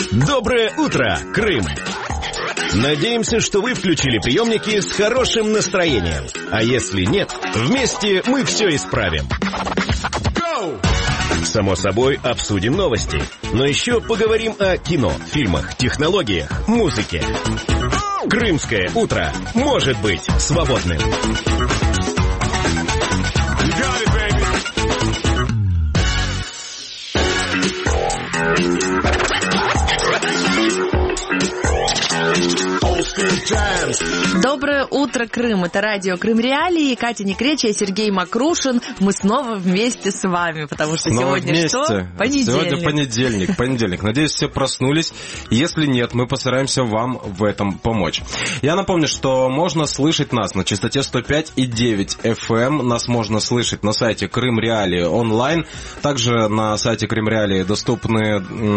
Доброе утро, Крым! Надеемся, что вы включили приемники с хорошим настроением. А если нет, вместе мы все исправим. Само собой, обсудим новости. Но еще поговорим о кино, фильмах, технологиях, музыке. Крымское утро может быть свободным. Доброе утро, Крым. Это радио Крым Реалии. Катя Некречия, Сергей Макрушин. Мы снова вместе с вами, потому что снова сегодня вместе. Что? Понедельник. Сегодня понедельник. Надеюсь, все проснулись. Если нет, мы постараемся вам в этом помочь. Я напомню, что можно слышать нас на частоте 105,9 FM. Нас можно слышать на сайте Крым Реалии онлайн. Также на сайте Крым Реалии доступны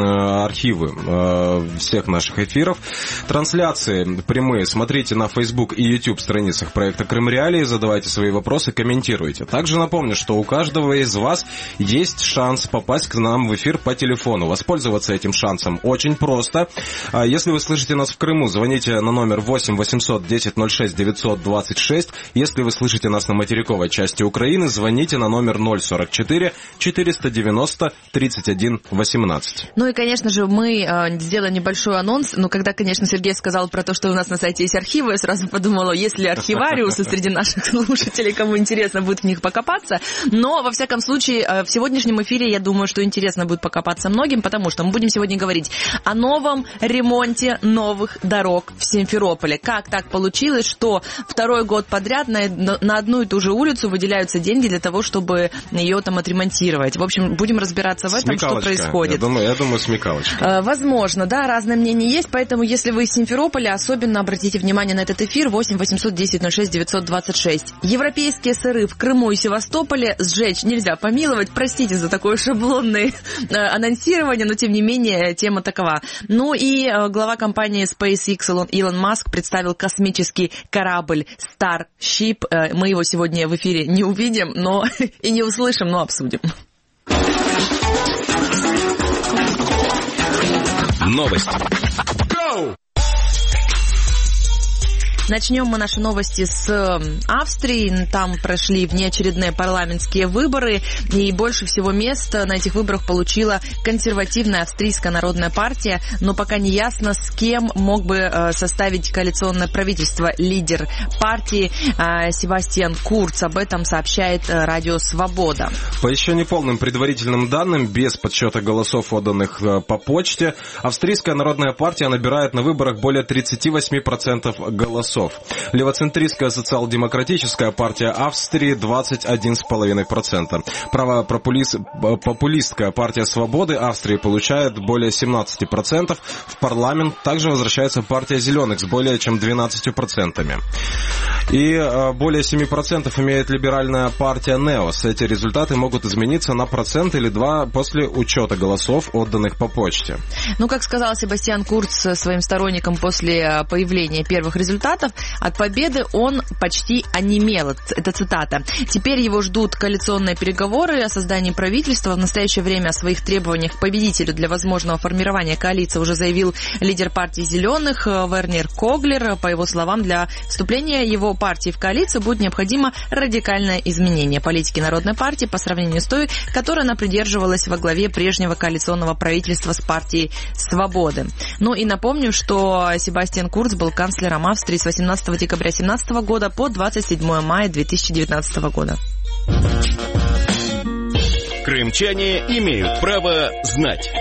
архивы всех наших эфиров. Трансляции прямые смотрите на Facebook и YouTube страницах проекта Крым Реалии, задавайте свои вопросы, комментируйте. Также напомню, что у каждого из вас есть шанс попасть к нам в эфир по телефону. Воспользоваться этим шансом очень просто. Если вы слышите нас в Крыму, звоните на номер 8 800 10 06 926. Если вы слышите нас на материковой части Украины, звоните на номер 044 490 31 18. Ну и, конечно же, мы сделаем небольшой анонс. Но когда, конечно, Сергей сказал про то, что у нас на сайте есть архивы, я сразу подумала, есть ли архивариусы среди наших слушателей, кому интересно будет в них покопаться. Но, во всяком случае, в сегодняшнем эфире, я думаю, что интересно будет покопаться многим, потому что мы будем сегодня говорить о новом ремонте новых дорог в Симферополе. Как так получилось, что второй год подряд на одну и ту же улицу выделяются деньги для того, чтобы ее там отремонтировать. В общем, будем разбираться в этом, что происходит. Я думаю, смекалочка. Возможно, да, разное мнение есть, поэтому, если вы из Симферополя, особенно обратите внимание на этот эфир 8 800 10 06 926. Европейские сыры в Крыму и Севастополе сжечь нельзя помиловать. Простите за такое шаблонное анонсирование, но тем не менее тема такова. Ну и глава компании SpaceX Илон Маск представил космический корабль Starship. Мы его сегодня в эфире не увидим, но и не услышим, но обсудим. Новости. Начнем мы наши новости с Австрии. Там прошли внеочередные парламентские выборы, и больше всего мест на этих выборах получила консервативная австрийская народная партия, но пока не ясно, с кем мог бы составить коалиционное правительство лидер партии Себастьян Курц. Об этом сообщает радио «Свобода». По еще неполным предварительным данным, без подсчета голосов, отданных по почте, австрийская народная партия набирает на выборах более 38% голосов. Левоцентристская социал-демократическая партия Австрии 21,5%. Правопопулистская партия Свободы Австрии получает более 17%. В парламент также возвращается партия Зеленых с более чем 12%. И более 7% имеет либеральная партия Неос. Эти результаты могут измениться на процент или два после учета голосов, отданных по почте. Ну, как сказал Себастьян Курц своим сторонникам после появления первых результатов, от победы он почти онемел. Это цитата. Теперь его ждут коалиционные переговоры о создании правительства. В настоящее время о своих требованиях к победителю для возможного формирования коалиции уже заявил лидер партии «Зеленых» Вернер Коглер. По его словам, для вступления его партии в коалицию будет необходимо радикальное изменение политики Народной партии по сравнению с той, которой она придерживалась во главе прежнего коалиционного правительства с партией «Свободы». Ну и напомню, что Себастьян Курц был канцлером Австрии с 18 декабря 2017 года по 27 мая 2019 года. Крымчане имеют право знать.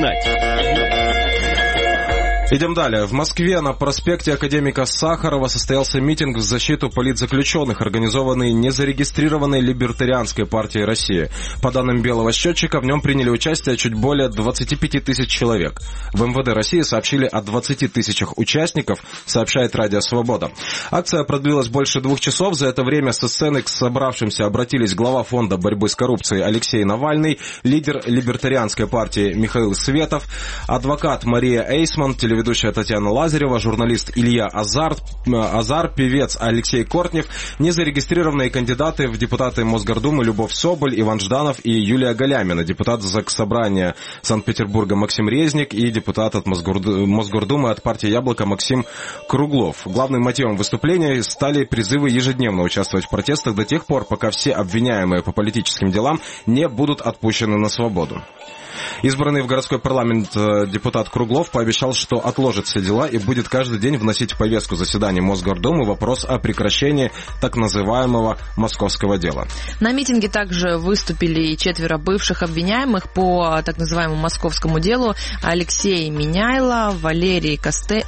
Идем далее. В Москве на проспекте Академика Сахарова состоялся митинг в защиту политзаключенных, организованный незарегистрированной либертарианской партией России. По данным белого счетчика, в нем приняли участие чуть более 25 тысяч человек. В МВД России сообщили о 20 тысячах участников, сообщает радио «Свобода». Акция продлилась больше 2 часов. За это время со сцены к собравшимся обратились глава фонда борьбы с коррупцией Алексей Навальный, лидер либертарианской партии Михаил Светов, адвокат Мария Эйсман, телеведущий телеведущая Татьяна Лазарева, журналист Илья Азар, певец Алексей Кортнев, незарегистрированные кандидаты в депутаты Мосгордумы Любовь Соболь, Иван Жданов и Юлия Галямина, депутат Заксобрания Санкт-Петербурга Максим Резник и депутат от Мосгордумы от партии «Яблоко» Максим Круглов. Главным мотивом выступления стали призывы ежедневно участвовать в протестах до тех пор, пока все обвиняемые по политическим делам не будут отпущены на свободу. Избранный в городской парламент депутат Круглов пообещал, что отложит все дела и будет каждый день вносить в повестку заседаний Мосгордумы вопрос о прекращении так называемого московского дела. На митинге также выступили 4 бывших обвиняемых по так называемому московскому делу: Алексей Меняйло, Валерий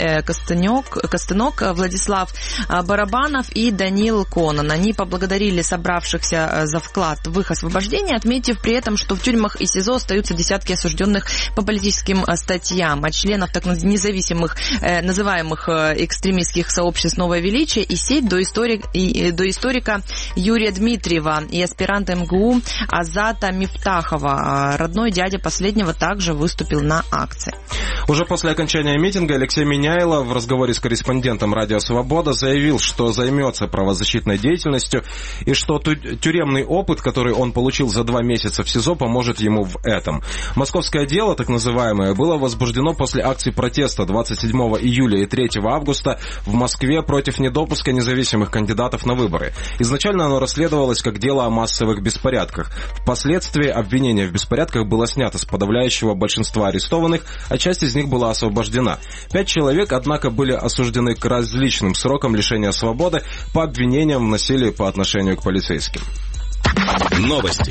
Костынок, Владислав Барабанов и Данил Конон. Они поблагодарили собравшихся за вклад в их освобождение, отметив при этом, что в тюрьмах и СИЗО остаются десятки осужденных по политическим статьям, от членов так независимых, называемых экстремистских сообществ «Новое величие» и сеть до историка Юрия Дмитриева и аспиранта МГУ Азата Мифтахова. Родной дядя последнего также выступил на акции. Уже после окончания митинга Алексей Меняйло в разговоре с корреспондентом «Радио Свобода» заявил, что займется правозащитной деятельностью и что тюремный опыт, который он получил за 2 месяца в СИЗО, поможет ему в этом. Московское дело, так называемое, было возбуждено после акций протеста 27 июля и 3 августа в Москве против недопуска независимых кандидатов на выборы. Изначально оно расследовалось как дело о массовых беспорядках. Впоследствии обвинение в беспорядках было снято с подавляющего большинства арестованных, а часть из них была освобождена. 5 человек, однако, были осуждены к различным срокам лишения свободы по обвинениям в насилии по отношению к полицейским. Новости.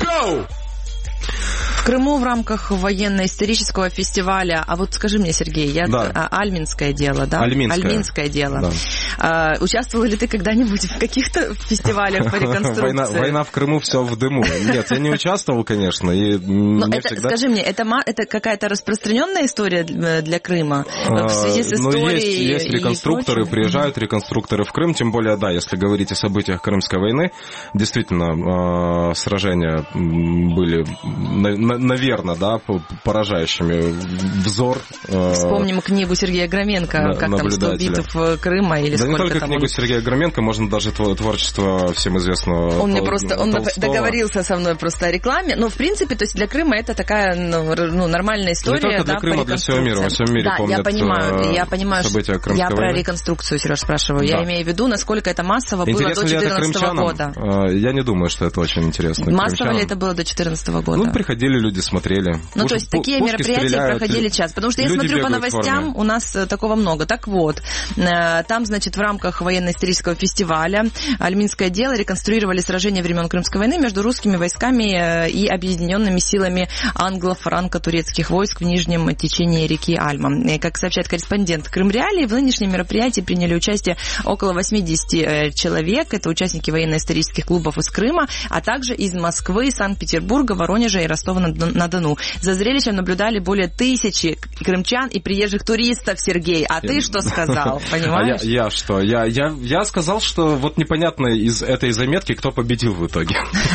В Крыму в рамках военно-исторического фестиваля, а вот скажи мне, Сергей, Альминское дело, да? Альминское дело. Да. Участвовал ли ты когда-нибудь в каких-то фестивалях по реконструкции? Война в Крыму, все в дыму. Нет, я не участвовал, конечно. Скажи мне, это какая-то распространенная история для Крыма в связи с историей? Есть реконструкторы, приезжают реконструкторы в Крым, тем более, да, если говорить о событиях Крымской войны, действительно, сражения были, наверное, да, поражающими взор. Вспомним книгу Сергея Громенко, как там 100 битв Крыма, или сколько там. Не только книгу Сергея Громенко, можно даже творчество всем известного Он договорился со мной просто о рекламе. Но, в принципе, то есть для Крыма это такая нормальная история. Не только для Крыма, для всего мира. Во всем мире помнят события Крымской Я про войны. Реконструкцию, Сереж, спрашиваю. Да. Я имею в виду, насколько это массово было до 2014 года. Я не думаю, что это очень интересно. Массово ли это было до 2014 года? Ну, приходили люди, смотрели. То есть такие мероприятия проходили часто. Потому что я смотрю по новостям, у нас такого много. Так вот, там, значит, в рамках военно-исторического фестиваля Альминское дело реконструировали сражения времен Крымской войны между русскими войсками и объединенными силами англо-франко-турецких войск в нижнем течении реки Альма. Как сообщает корреспондент Крымреалии, в нынешнем мероприятии приняли участие около 80 человек. Это участники военно-исторических клубов из Крыма, а также из Москвы, Санкт-Петербурга, Воронежа и Ростова-на-Дону. За зрелищем наблюдали более 1000 крымчан и приезжих туристов, Сергей. А ты что сказал, понимаешь? Я что? Я сказал, что вот непонятно из этой заметки, кто победил в итоге.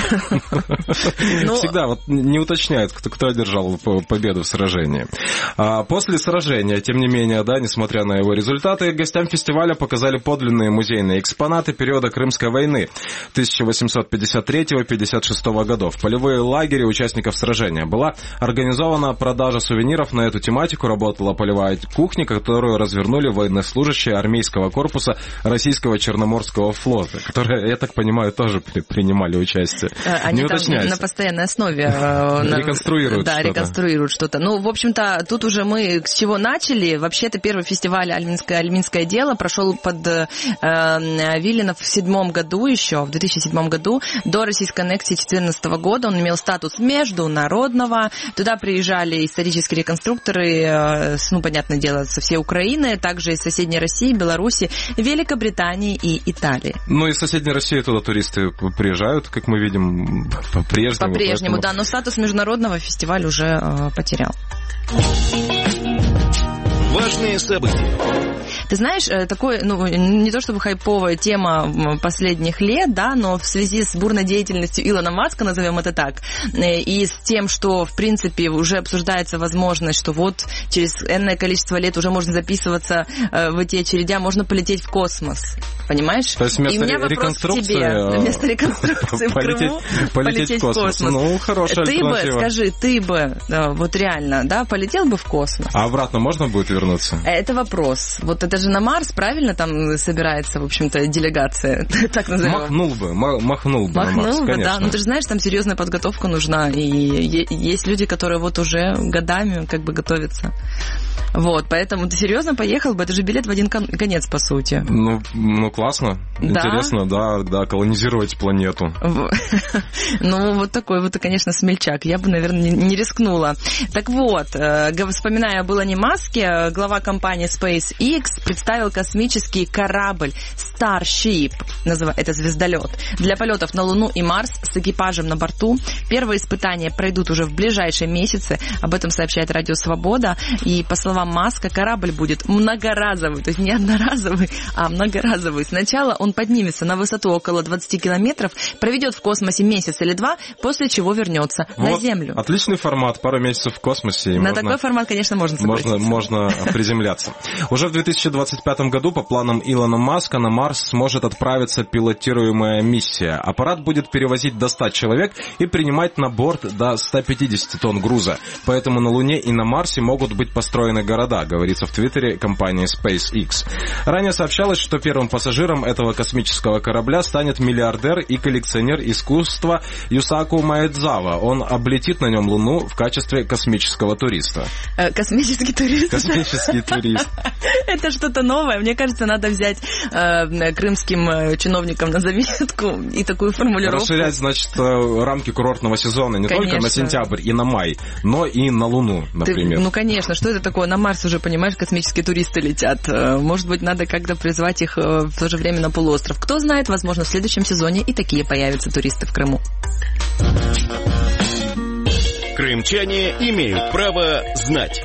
Всегда вот не уточняют, кто одержал победу в сражении. После сражения, тем не менее, да, несмотря на его результаты, гостям фестиваля показали подлинные музейные экспонаты периода Крымской войны 1853-56 годов. Полевые лагеря участников сражения. Была организована продажа сувениров на эту тематику, работала полевая кухня, которую развернули военнослужащие армейского корпуса Российского Черноморского флота, которые, я так понимаю, тоже принимали участие. Они там на постоянной основе реконструируют что-то. Реконструируют что-то. Ну, в общем-то, тут уже мы с чего начали. Вообще-то первый фестиваль «Альминское дело» прошел под Виленов в 2007 году. До российской аннексии 2014 года он имел статус международного. Туда приезжали исторические реконструкторы, понятное дело, со всей Украины, также из соседней России, Беларуси, Великобритании и Италии. Ну, из соседней России туда туристы приезжают, как мы видим, по-прежнему. По-прежнему, да, но статус международного фестиваль уже потерял. Важные события. Ты знаешь, такой, не то чтобы хайповая тема последних лет, да, но в связи с бурной деятельностью Илона Маска, назовем это так, и с тем, что, в принципе, уже обсуждается возможность, что вот через энное количество лет уже можно записываться в эти очередя, можно полететь в космос. Понимаешь? То есть вместо и у меня вопрос к тебе. Вместо реконструкции в Крыму полететь в космос. Ну, хорошая альтернатива. Скажи, ты бы вот реально, да, полетел бы в космос? А обратно можно будет вернуться? Это вопрос. Вот это же на Марс, правильно, там собирается, в общем-то, делегация, так назовем? Махнул бы на Марс, конечно. Да. Ну, ты же знаешь, там серьезная подготовка нужна, и есть люди, которые вот уже годами как бы готовятся. Вот, поэтому ты серьезно поехал бы? Это же билет в один конец, по сути. Ну классно. Да? Интересно, да, колонизировать планету. Ну, вот такой вот, конечно, смельчак. Я бы, наверное, не рискнула. Так вот, вспоминая об Илоне Маске, глава компании SpaceX представил космический корабль Starship, это звездолет, для полетов на Луну и Марс с экипажем на борту. Первые испытания пройдут уже в ближайшие месяцы. Об этом сообщает Радио Свобода. И, по словам Маска, корабль будет многоразовый, то есть не одноразовый, а многоразовый. Сначала он поднимется на высоту около 20 километров, проведет в космосе месяц или два, после чего вернется на Землю. Отличный формат, пару месяцев в космосе. На такой формат, конечно, можно согласиться. Можно приземляться. Уже в 2025 году, по планам Илона Маска, на Марс сможет отправиться пилотируемая миссия. Аппарат будет перевозить до 100 человек и принимать на борт до 150 тонн груза. Поэтому на Луне и на Марсе могут быть построены города, говорится в Твиттере компании SpaceX. Ранее сообщалось, что первым пассажиром этого космического корабля станет миллиардер и коллекционер искусства Юсаку Маэдзава. Он облетит на нем Луну в качестве космического туриста. Космический турист? Космический турист. Это что-то новое. Мне кажется, надо взять крымским чиновникам на заметку и такую формулировку. Расширять, значит, рамки курортного сезона не только на сентябрь и на май, но и на Луну, например. Ну, конечно. Что это такое? На Марс уже, понимаешь, космические туристы летят. Может быть, надо как-то призвать их в то же время на полуостров. Кто знает, возможно, в следующем сезоне и такие появятся туристы в Крыму. Крымчане имеют право знать.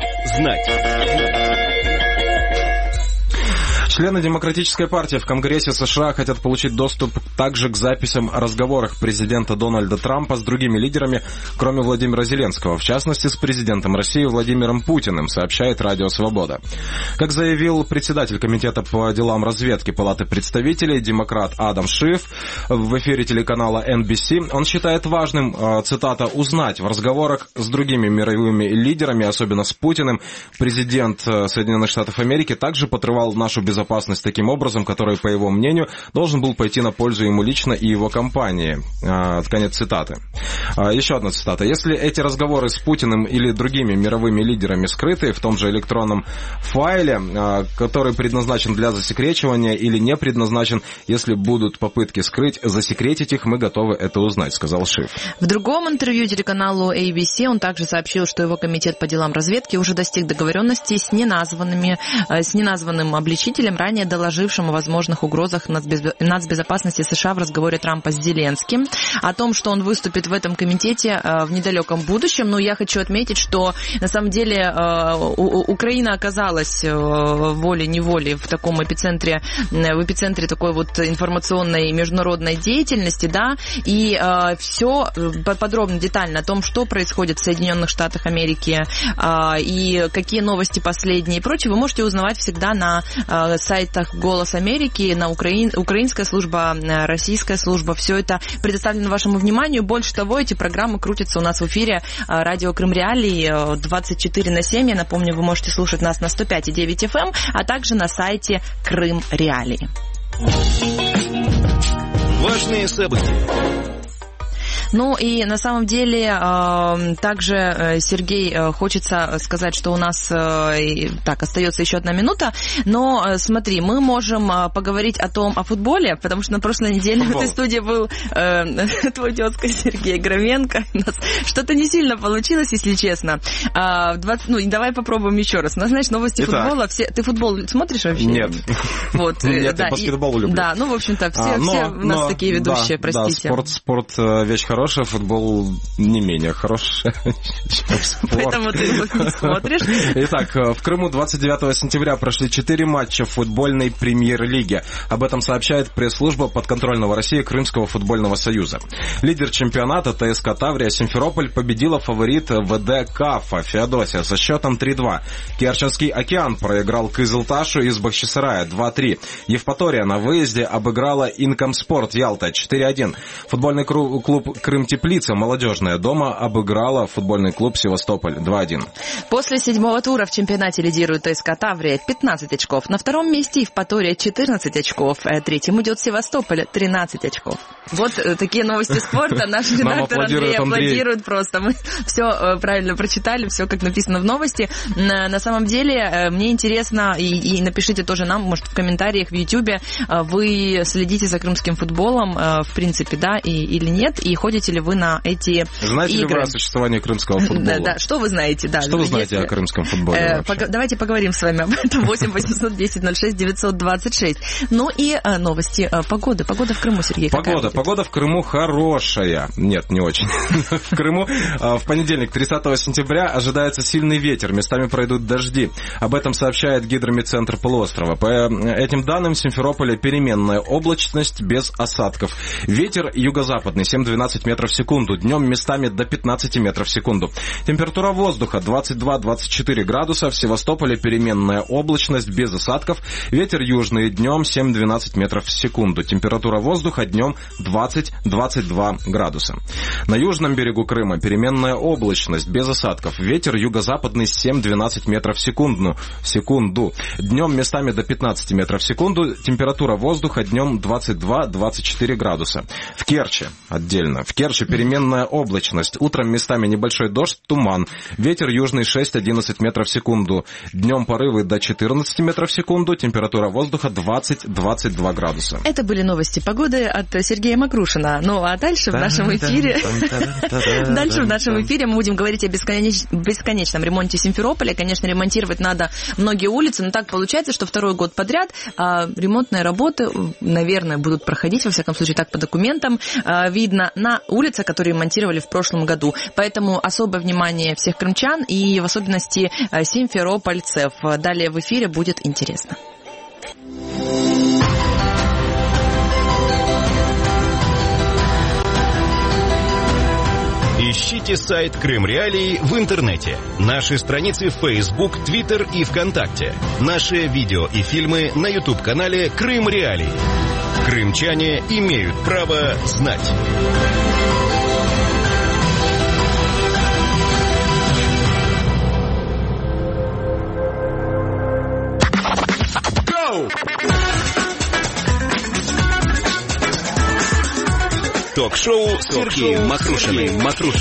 Члены Демократической партии в Конгрессе США хотят получить доступ также к записям о разговорах президента Дональда Трампа с другими лидерами, кроме Владимира Зеленского, в частности, с президентом России Владимиром Путиным, сообщает Радио Свобода. Как заявил председатель Комитета по делам разведки Палаты представителей, демократ Адам Шиф, в эфире телеканала NBC, он считает важным, цитата, «узнать в разговорах с другими мировыми лидерами, особенно с Путиным, президент Соединенных Штатов Америки также подрывал нашу безопасность таким образом, который, по его мнению, должен был пойти на пользу ему лично и его компании». Конец цитаты. Еще одна цитата. «Если эти разговоры с Путиным или другими мировыми лидерами скрыты в том же электронном файле, который предназначен для засекречивания или не предназначен, если будут попытки скрыть, засекретить их, мы готовы это узнать», сказал Шиф. В другом интервью телеканалу ABC он также сообщил, что его комитет по делам разведки уже достиг договоренности с неназванным обличителем, ранее доложившим о возможных угрозах нацбезопасности США в разговоре Трампа с Зеленским, о том, что он выступит в этом комитете в недалеком будущем. Но я хочу отметить, что на самом деле Украина оказалась волей-неволей в таком эпицентре такой вот информационной международной деятельности, да, и все подробно, детально о том, что происходит в Соединенных Штатах Америки и какие новости последние и прочее, вы можете узнавать всегда на сайтах «Голос Америки», на украинская служба, российская служба. Все это предоставлено вашему вниманию. Больше того, эти программы крутятся у нас в эфире радио Крым Реалии 24/7. Я напомню, вы можете слушать нас на 105,9 FM, а также на сайте Крым Реалии. Важные события. Ну и на самом деле также, Сергей, хочется сказать, что у нас так остается еще 1 минута, но смотри, мы можем поговорить о футболе, потому что на прошлой неделе в этой студии был твой тезка Сергей Громенко. У нас что-то не сильно получилось, если честно. Давай попробуем еще раз. У нас, знаешь, новости футбола. Ты футбол смотришь вообще? Нет. Вот. Нет, я баскетбол люблю. Да, ну, в общем-то, все у нас такие ведущие, простите. Да, спорт вещь хорошая. хороший, футбол не менее хороший, чем спорт. Поэтому ты его не смотришь. Итак, в Крыму 29 сентября прошли 4 матча футбольной премьер-лиги. Об этом сообщает пресс-служба подконтрольного России Крымского футбольного союза. Лидер чемпионата ТСК Таврия Симферополь победила фаворит ВД Кафа Феодосия со счетом 3-2. Керченский Океан проиграл Кызылташу из Бахчисарая 2-3. Евпатория на выезде обыграла Инкомспорт Ялта 4-1. Футбольный клуб Крым-Теплица молодежная дома обыграла футбольный клуб Севастополь 2-1. После 7-го тура в чемпионате лидирует ТСК Таврия 15 очков. На втором месте Евпатория 14 очков. Третьим идет Севастополь 13 очков. Вот такие новости спорта. Наш редактор Андрей аплодирует просто. Мы все правильно прочитали, все как написано в новости. На самом деле, мне интересно, и напишите тоже нам, может, в комментариях в Ютьюбе, вы следите за крымским футболом, в принципе, да, или нет, и ходите ли вы на эти Знаете игры? ли вы о существовании крымского футбола? Да, что вы знаете? Да, что вы знаете о крымском футболе? Давайте поговорим с вами об этом. 8 800 10 06 926. Ну и новости погоды. Погода в Крыму, Сергей, какая будет? Погода в Крыму хорошая. Нет, не очень. В Крыму в понедельник, 30 сентября, ожидается сильный ветер. Местами пройдут дожди. Об этом сообщает Гидрометцентр полуострова. По этим данным, в Симферополе переменная облачность без осадков. Ветер юго-западный 7-12 метров в секунду. Днем местами до 15 метров в секунду. Температура воздуха 22-24 градуса. В Севастополе переменная облачность без осадков. Ветер южный днем 7-12 метров в секунду. Температура воздуха днем 20-22 градуса. На южном берегу Крыма переменная облачность без осадков. Ветер юго-западный 7-12 метров в секунду. Днем местами до 15 метров в секунду. Температура воздуха днем 22-24 градуса. В Керчи отдельно. В Керчи переменная облачность. Утром местами небольшой дождь, туман. Ветер южный 6-11 метров в секунду. Днем порывы до 14 метров в секунду. Температура воздуха 20-22 градуса. Это были новости погоды от Сергея Макрушина. Ну а дальше в нашем эфире... Дальше в нашем эфире мы будем говорить о бесконечном ремонте Симферополя. Конечно, ремонтировать надо многие улицы, но так получается, что второй год подряд ремонтные работы, наверное, будут проходить, во всяком случае, так по документам видно, на улицах, которые ремонтировали в прошлом году. Поэтому особое внимание всех крымчан и в особенности симферопольцев. Далее в эфире будет интересно. Ищите сайт Крым Реалии в интернете. Наши страницы в Facebook, Twitter и ВКонтакте. Наши видео и фильмы на YouTube-канале Крым Реалии. Крымчане имеют право знать. Ток-шоу с Сергеем Макрушиным.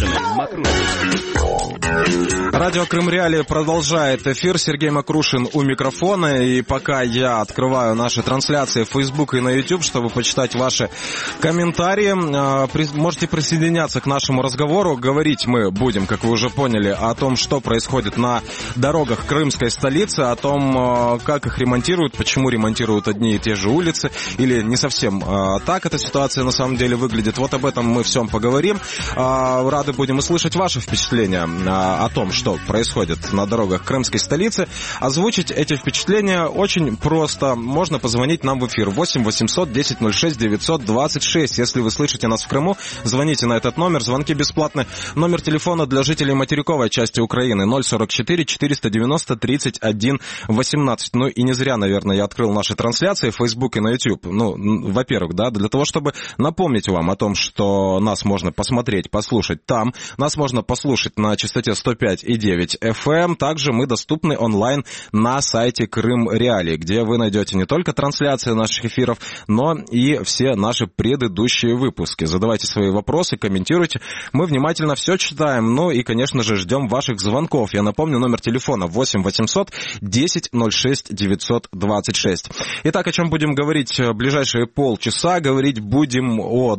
Радио Крым Реалии продолжает эфир. Сергей Макрушин у микрофона. И пока я открываю наши трансляции в Facebook и на YouTube, чтобы почитать ваши комментарии, можете присоединяться к нашему разговору. Говорить мы будем, как вы уже поняли, о том, что происходит на дорогах крымской столицы, о том, как их ремонтируют, почему ремонтируют одни и те же улицы, или не совсем так эта ситуация на самом деле выглядит. Вот об этом мы всем поговорим. Рады будем услышать ваши впечатления о том, что происходит на дорогах крымской столицы. Озвучить эти впечатления очень просто. Можно позвонить нам в эфир 8 800 10 06 926. Если вы слышите нас в Крыму, звоните на этот номер. Звонки бесплатны. Номер телефона для жителей материковой части Украины 044 490 31 18. Ну и не зря, наверное, я открыл наши трансляции в Facebook и на YouTube. Ну, во-первых, да, для того, чтобы напомнить вам о том, что нас можно посмотреть, послушать там. Нас можно послушать на частоте 105,9 FM. Также мы доступны онлайн на сайте Крым Реалии, где вы найдете не только трансляции наших эфиров, но и все наши предыдущие выпуски. Задавайте свои вопросы, комментируйте. Мы внимательно все читаем. Ну и, конечно же, ждем ваших звонков. Я напомню, номер телефона 8 800 10 06 926. Итак, о чем будем говорить в ближайшие полчаса? Говорить будем о дорогах,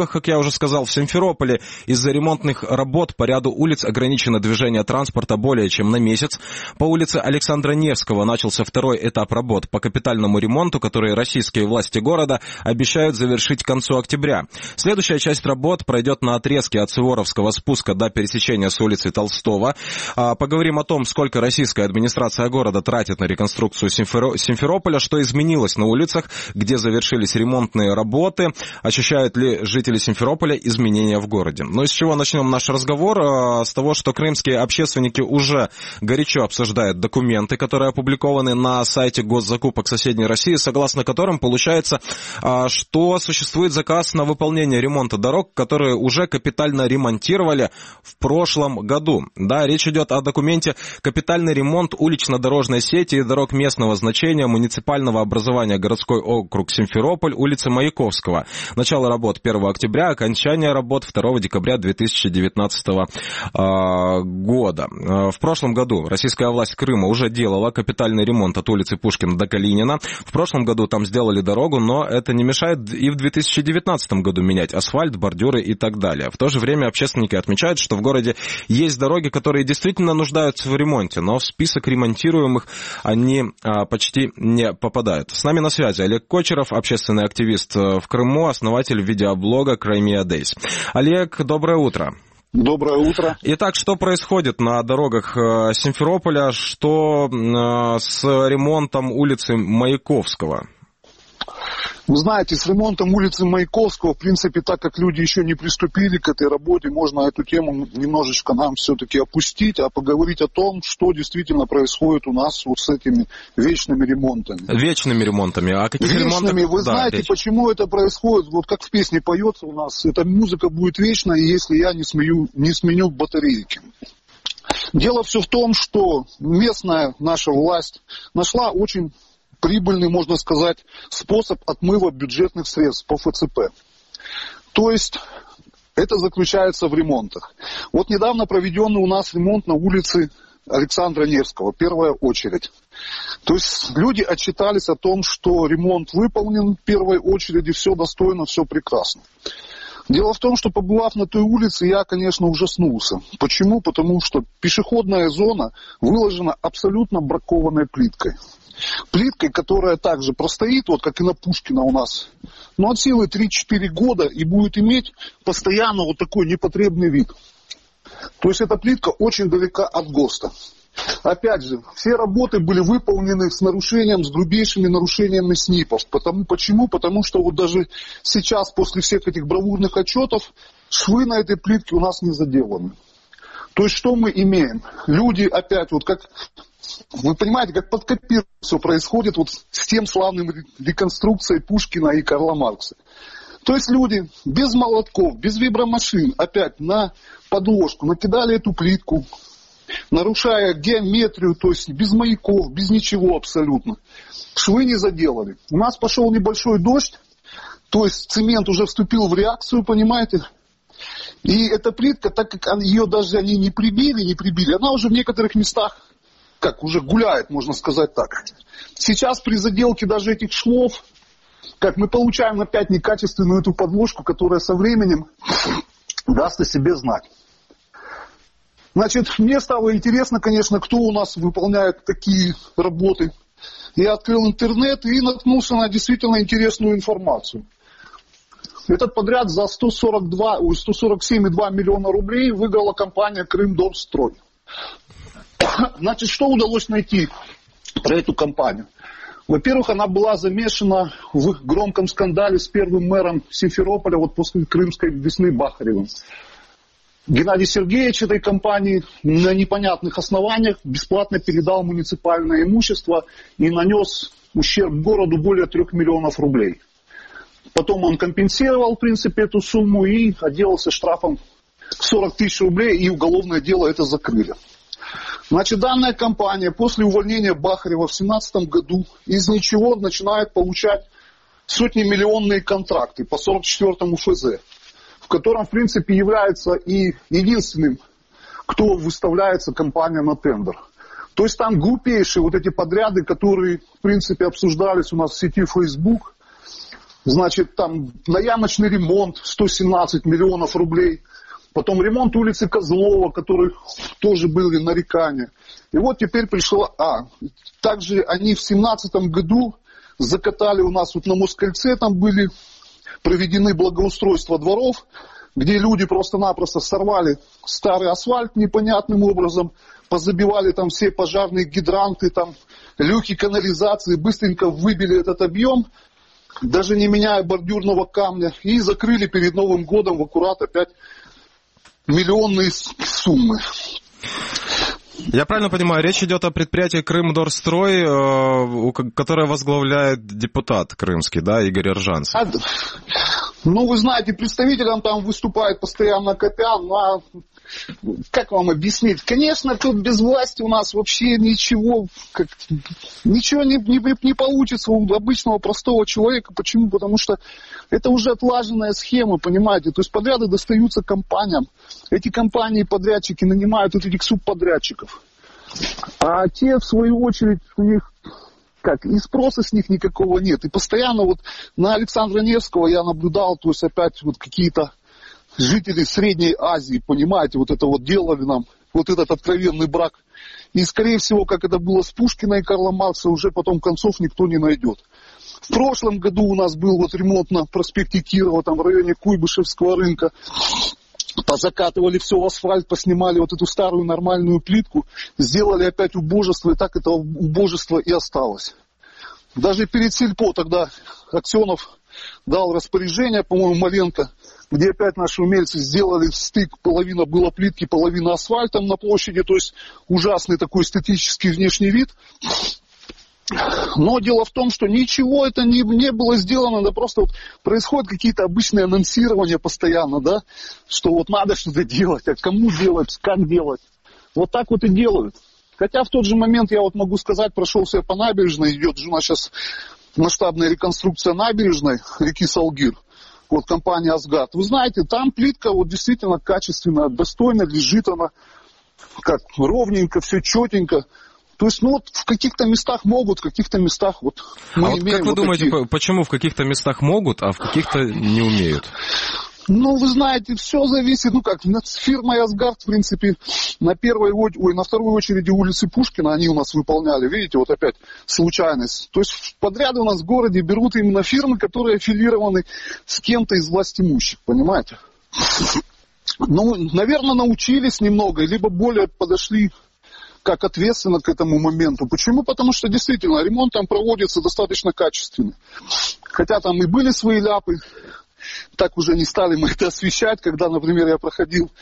регионах, как я уже сказал, в Симферополе из-за ремонтных работ по ряду улиц ограничено движение транспорта более чем на месяц. По улице Александра Невского начался второй этап работ по капитальному ремонту, которые российские власти города обещают завершить к концу октября. Следующая часть работ пройдет на отрезке от Суворовского спуска до пересечения с улицей Толстого. Поговорим о том, сколько российская администрация города тратит на реконструкцию Симферополя, что изменилось на улицах, где завершились ремонтные работы, ощущают ли жители Симферополя изменения в городе. Но с чего начнем наш разговор? С того, что крымские общественники уже горячо обсуждают документы, которые опубликованы на сайте госзакупок соседней России, согласно которым получается, что существует заказ на выполнение ремонта дорог, которые уже капитально ремонтировали в прошлом году. Да, речь идет о документе «Капитальный ремонт улично-дорожной сети и дорог местного значения муниципального образования городской округ Симферополь, улица Маяковского». Начало работ 1 октября, окончание работ 2 декабря 2019 года. В прошлом году российская власть Крыма уже делала капитальный ремонт от улицы Пушкина до Калинина. В прошлом году там сделали дорогу, но это не мешает и в 2019 году менять асфальт, бордюры и так далее. В то же время общественники отмечают, что в городе есть дороги, которые действительно нуждаются в ремонте, но в список ремонтируемых они почти не попадают. С нами на связи Олег Кочеров, общественный активист в Крыму, основатель видеоблога Crimea Days. Олег, доброе утро. Доброе утро. Итак, что происходит на дорогах Симферополя, что с ремонтом улицы Маяковского? Вы знаете, с ремонтом улицы Маяковского, в принципе, так как люди еще не приступили к этой работе, можно эту тему немножечко нам все-таки опустить, а поговорить о том, что действительно происходит у нас вот с этими вечными ремонтами. Вечными ремонтами? А каких ремонтах? Вы знаете, почему это происходит? Вот как в песне поется у нас, эта музыка будет вечна, если я не сменю батарейки. Дело все в том, что местная наша власть нашла очень прибыльный, можно сказать, способ отмыва бюджетных средств по ФЦП. То есть это заключается в ремонтах. Вот недавно проведенный у нас ремонт на улице Александра Невского, первая очередь. То есть люди отчитались о том, что ремонт выполнен в первой очереди, все достойно, все прекрасно. Дело в том, что побывав на той улице, я, конечно, ужаснулся. Почему? Потому что пешеходная зона выложена абсолютно бракованной плиткой. Плиткой, которая также простоит, вот как и на Пушкина у нас, но от силы 3-4 года и будет иметь постоянно вот такой непотребный вид. То есть эта плитка очень далека от ГОСТа. Опять же, все работы были выполнены с нарушением, с грубейшими нарушениями СНИПов. Почему? Потому что вот даже сейчас, после всех этих бравурных отчетов, швы на этой плитке у нас не заделаны. То есть что мы имеем? Люди опять, вот как... Вы понимаете, как под копирку все происходит вот с тем славным реконструкцией Пушкина и Карла Маркса. То есть люди без молотков, без вибромашин опять на подложку накидали эту плитку, нарушая геометрию, то есть без маяков, без ничего абсолютно. Швы не заделали. У нас пошел небольшой дождь, то есть цемент уже вступил в реакцию, понимаете? И эта плитка, так как ее даже они не прибили, она уже в некоторых местах как уже гуляет, можно сказать так. Сейчас при заделке даже этих швов, как мы получаем опять некачественную эту подложку, которая со временем даст о себе знать. Значит, мне стало интересно, конечно, кто у нас выполняет такие работы. Я открыл интернет и наткнулся на действительно интересную информацию. Этот подряд за 147,2 миллиона рублей выиграла компания «Крымдомстрой». Значит, что удалось найти про эту компанию? Во-первых, она была замешана в громком скандале с первым мэром Симферополя вот после крымской весны Бахаревым. Геннадий Сергеевич этой компании на непонятных основаниях бесплатно передал муниципальное имущество и нанес ущерб городу более 3 миллионов рублей. Потом он компенсировал, в принципе, эту сумму и отделался штрафом 40 тысяч рублей, и уголовное дело это закрыли. Значит, данная компания после увольнения Бахарева в 2017 году из ничего начинает получать сотни-миллионные контракты по 44-му ФЗ, в котором, в принципе, является и единственным, кто выставляется компания на тендер. То есть там глупейшие вот эти подряды, которые, в принципе, обсуждались у нас в сети Facebook, Значит, там на ямочный ремонт 117 миллионов рублей. Потом ремонт улицы Козлова, который тоже были нарекания. И вот теперь пришло... Также они в 2017 году закатали у нас вот на Москальце, там были проведены благоустройства дворов, где люди просто-напросто сорвали старый асфальт непонятным образом, позабивали там все пожарные гидранты, там люки канализации, быстренько выбили этот объем, даже не меняя бордюрного камня, и закрыли перед Новым годом в аккурат опять миллионные суммы. Я правильно понимаю, речь идет о предприятии «Крымдорстрой», которое возглавляет депутат крымский, да, Игорь Ржанцев? Ну, вы знаете, представителям там выступает постоянно Копян, как вам объяснить? Конечно, тут без власти у нас вообще ничего не получится у обычного простого человека. Почему? Потому что это уже отлаженная схема, понимаете? То есть подряды достаются компаниям. Эти компании-подрядчики нанимают вот этих субподрядчиков. А те, в свою очередь, у них... и спроса с них никакого нет. И постоянно вот на Александра Невского я наблюдал, то есть опять вот какие-то жители Средней Азии, понимаете, вот это вот делали нам, вот этот откровенный брак. И, скорее всего, как это было с Пушкина и Карла Маркса, уже потом концов никто не найдет. В прошлом году у нас был вот ремонт на проспекте Кирова, там в районе Куйбышевского рынка. Позакатывали все в асфальт, поснимали вот эту старую нормальную плитку, сделали опять убожество, и так это убожество и осталось. Даже перед Сельпо тогда Аксенов дал распоряжение, по-моему, Маленко, где опять наши умельцы сделали стык, половина была плитки, половина асфальтом на площади, то есть ужасный такой эстетический внешний вид. Но дело в том, что ничего это не было сделано, да просто вот происходят какие-то обычные анонсирования постоянно, да, что вот надо что-то делать, а кому делать, как делать. Вот так вот и делают. Хотя в тот же момент я вот могу сказать, прошелся я по набережной, идет у нас сейчас масштабная реконструкция набережной реки Салгир, вот компания «Асгард». Вы знаете, там плитка вот действительно качественная, достойно лежит она, как ровненько, все четенько. То есть, ну вот в каких-то местах могут, в каких-то местах вот мы имеем. Как вы думаете, почему в каких-то местах могут, а в каких-то не умеют? Ну, вы знаете, все зависит, фирма «Асгард», в принципе, на второй очереди улицы Пушкина они у нас выполняли, видите, вот опять случайность. То есть подряды у нас в городе берут именно фирмы, которые аффилированы с кем-то из властимущих, понимаете? Ну, наверное, научились немного, либо более подошли как ответственно к этому моменту. Почему? Потому что действительно ремонт там проводится достаточно качественно. Хотя там и были свои ляпы, так уже не стали мы это освещать, когда, например, я проходил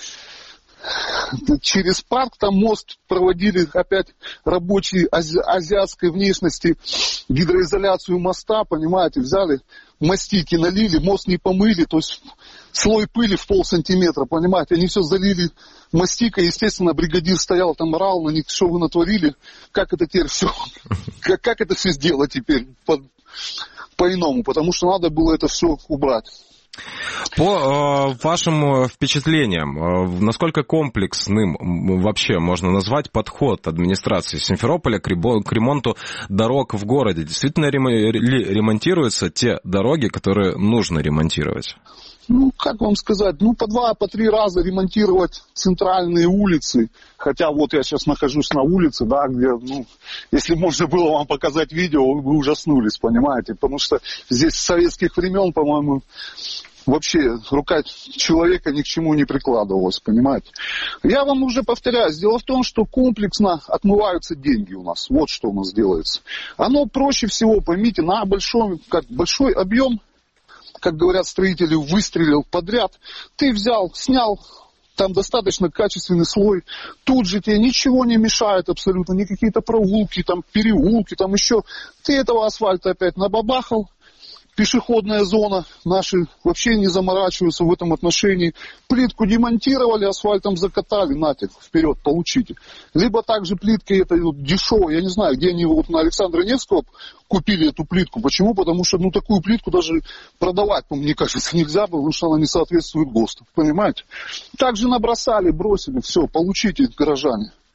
через парк, там мост проводили опять рабочие азиатской внешности, гидроизоляцию моста, понимаете, взяли, мастики налили, мост не помыли, то есть слой пыли в полсантиметра, понимаете, они все залили мастикой, естественно, бригадир стоял там, орал на них, что вы натворили, как это теперь все, как это все сделать теперь по-иному, потому что надо было это все убрать. По вашим впечатлениям, насколько комплексным вообще можно назвать подход администрации Симферополя к ремонту дорог в городе? Действительно ли ремонтируются те дороги, которые нужно ремонтировать? Ну, как вам сказать, по 2-3 раза ремонтировать центральные улицы, хотя вот я сейчас нахожусь на улице, да, где, если можно было вам показать видео, вы бы ужаснулись, понимаете, потому что здесь с советских времен, по-моему, вообще рука человека ни к чему не прикладывалась, понимаете. Я вам уже повторяюсь, дело в том, что комплексно отмываются деньги у нас, вот что у нас делается. Оно проще всего, поймите, на большой объем, как говорят строители, выстрелил подряд, ты взял, снял, там достаточно качественный слой, тут же тебе ничего не мешает абсолютно, ни какие-то прогулки, там переулки, там еще, ты этого асфальта опять набабахал, пешеходная зона, наши вообще не заморачиваются в этом отношении. Плитку демонтировали, асфальтом закатали, нате, вперед, получите. Либо также плиткой это дешево, я не знаю, где они вот на Александра Невского купили эту плитку. Почему? Потому что такую плитку даже продавать, мне кажется, нельзя, потому что она не соответствует ГОСТу. Понимаете? Также набросали, бросили, все, получите, горожане.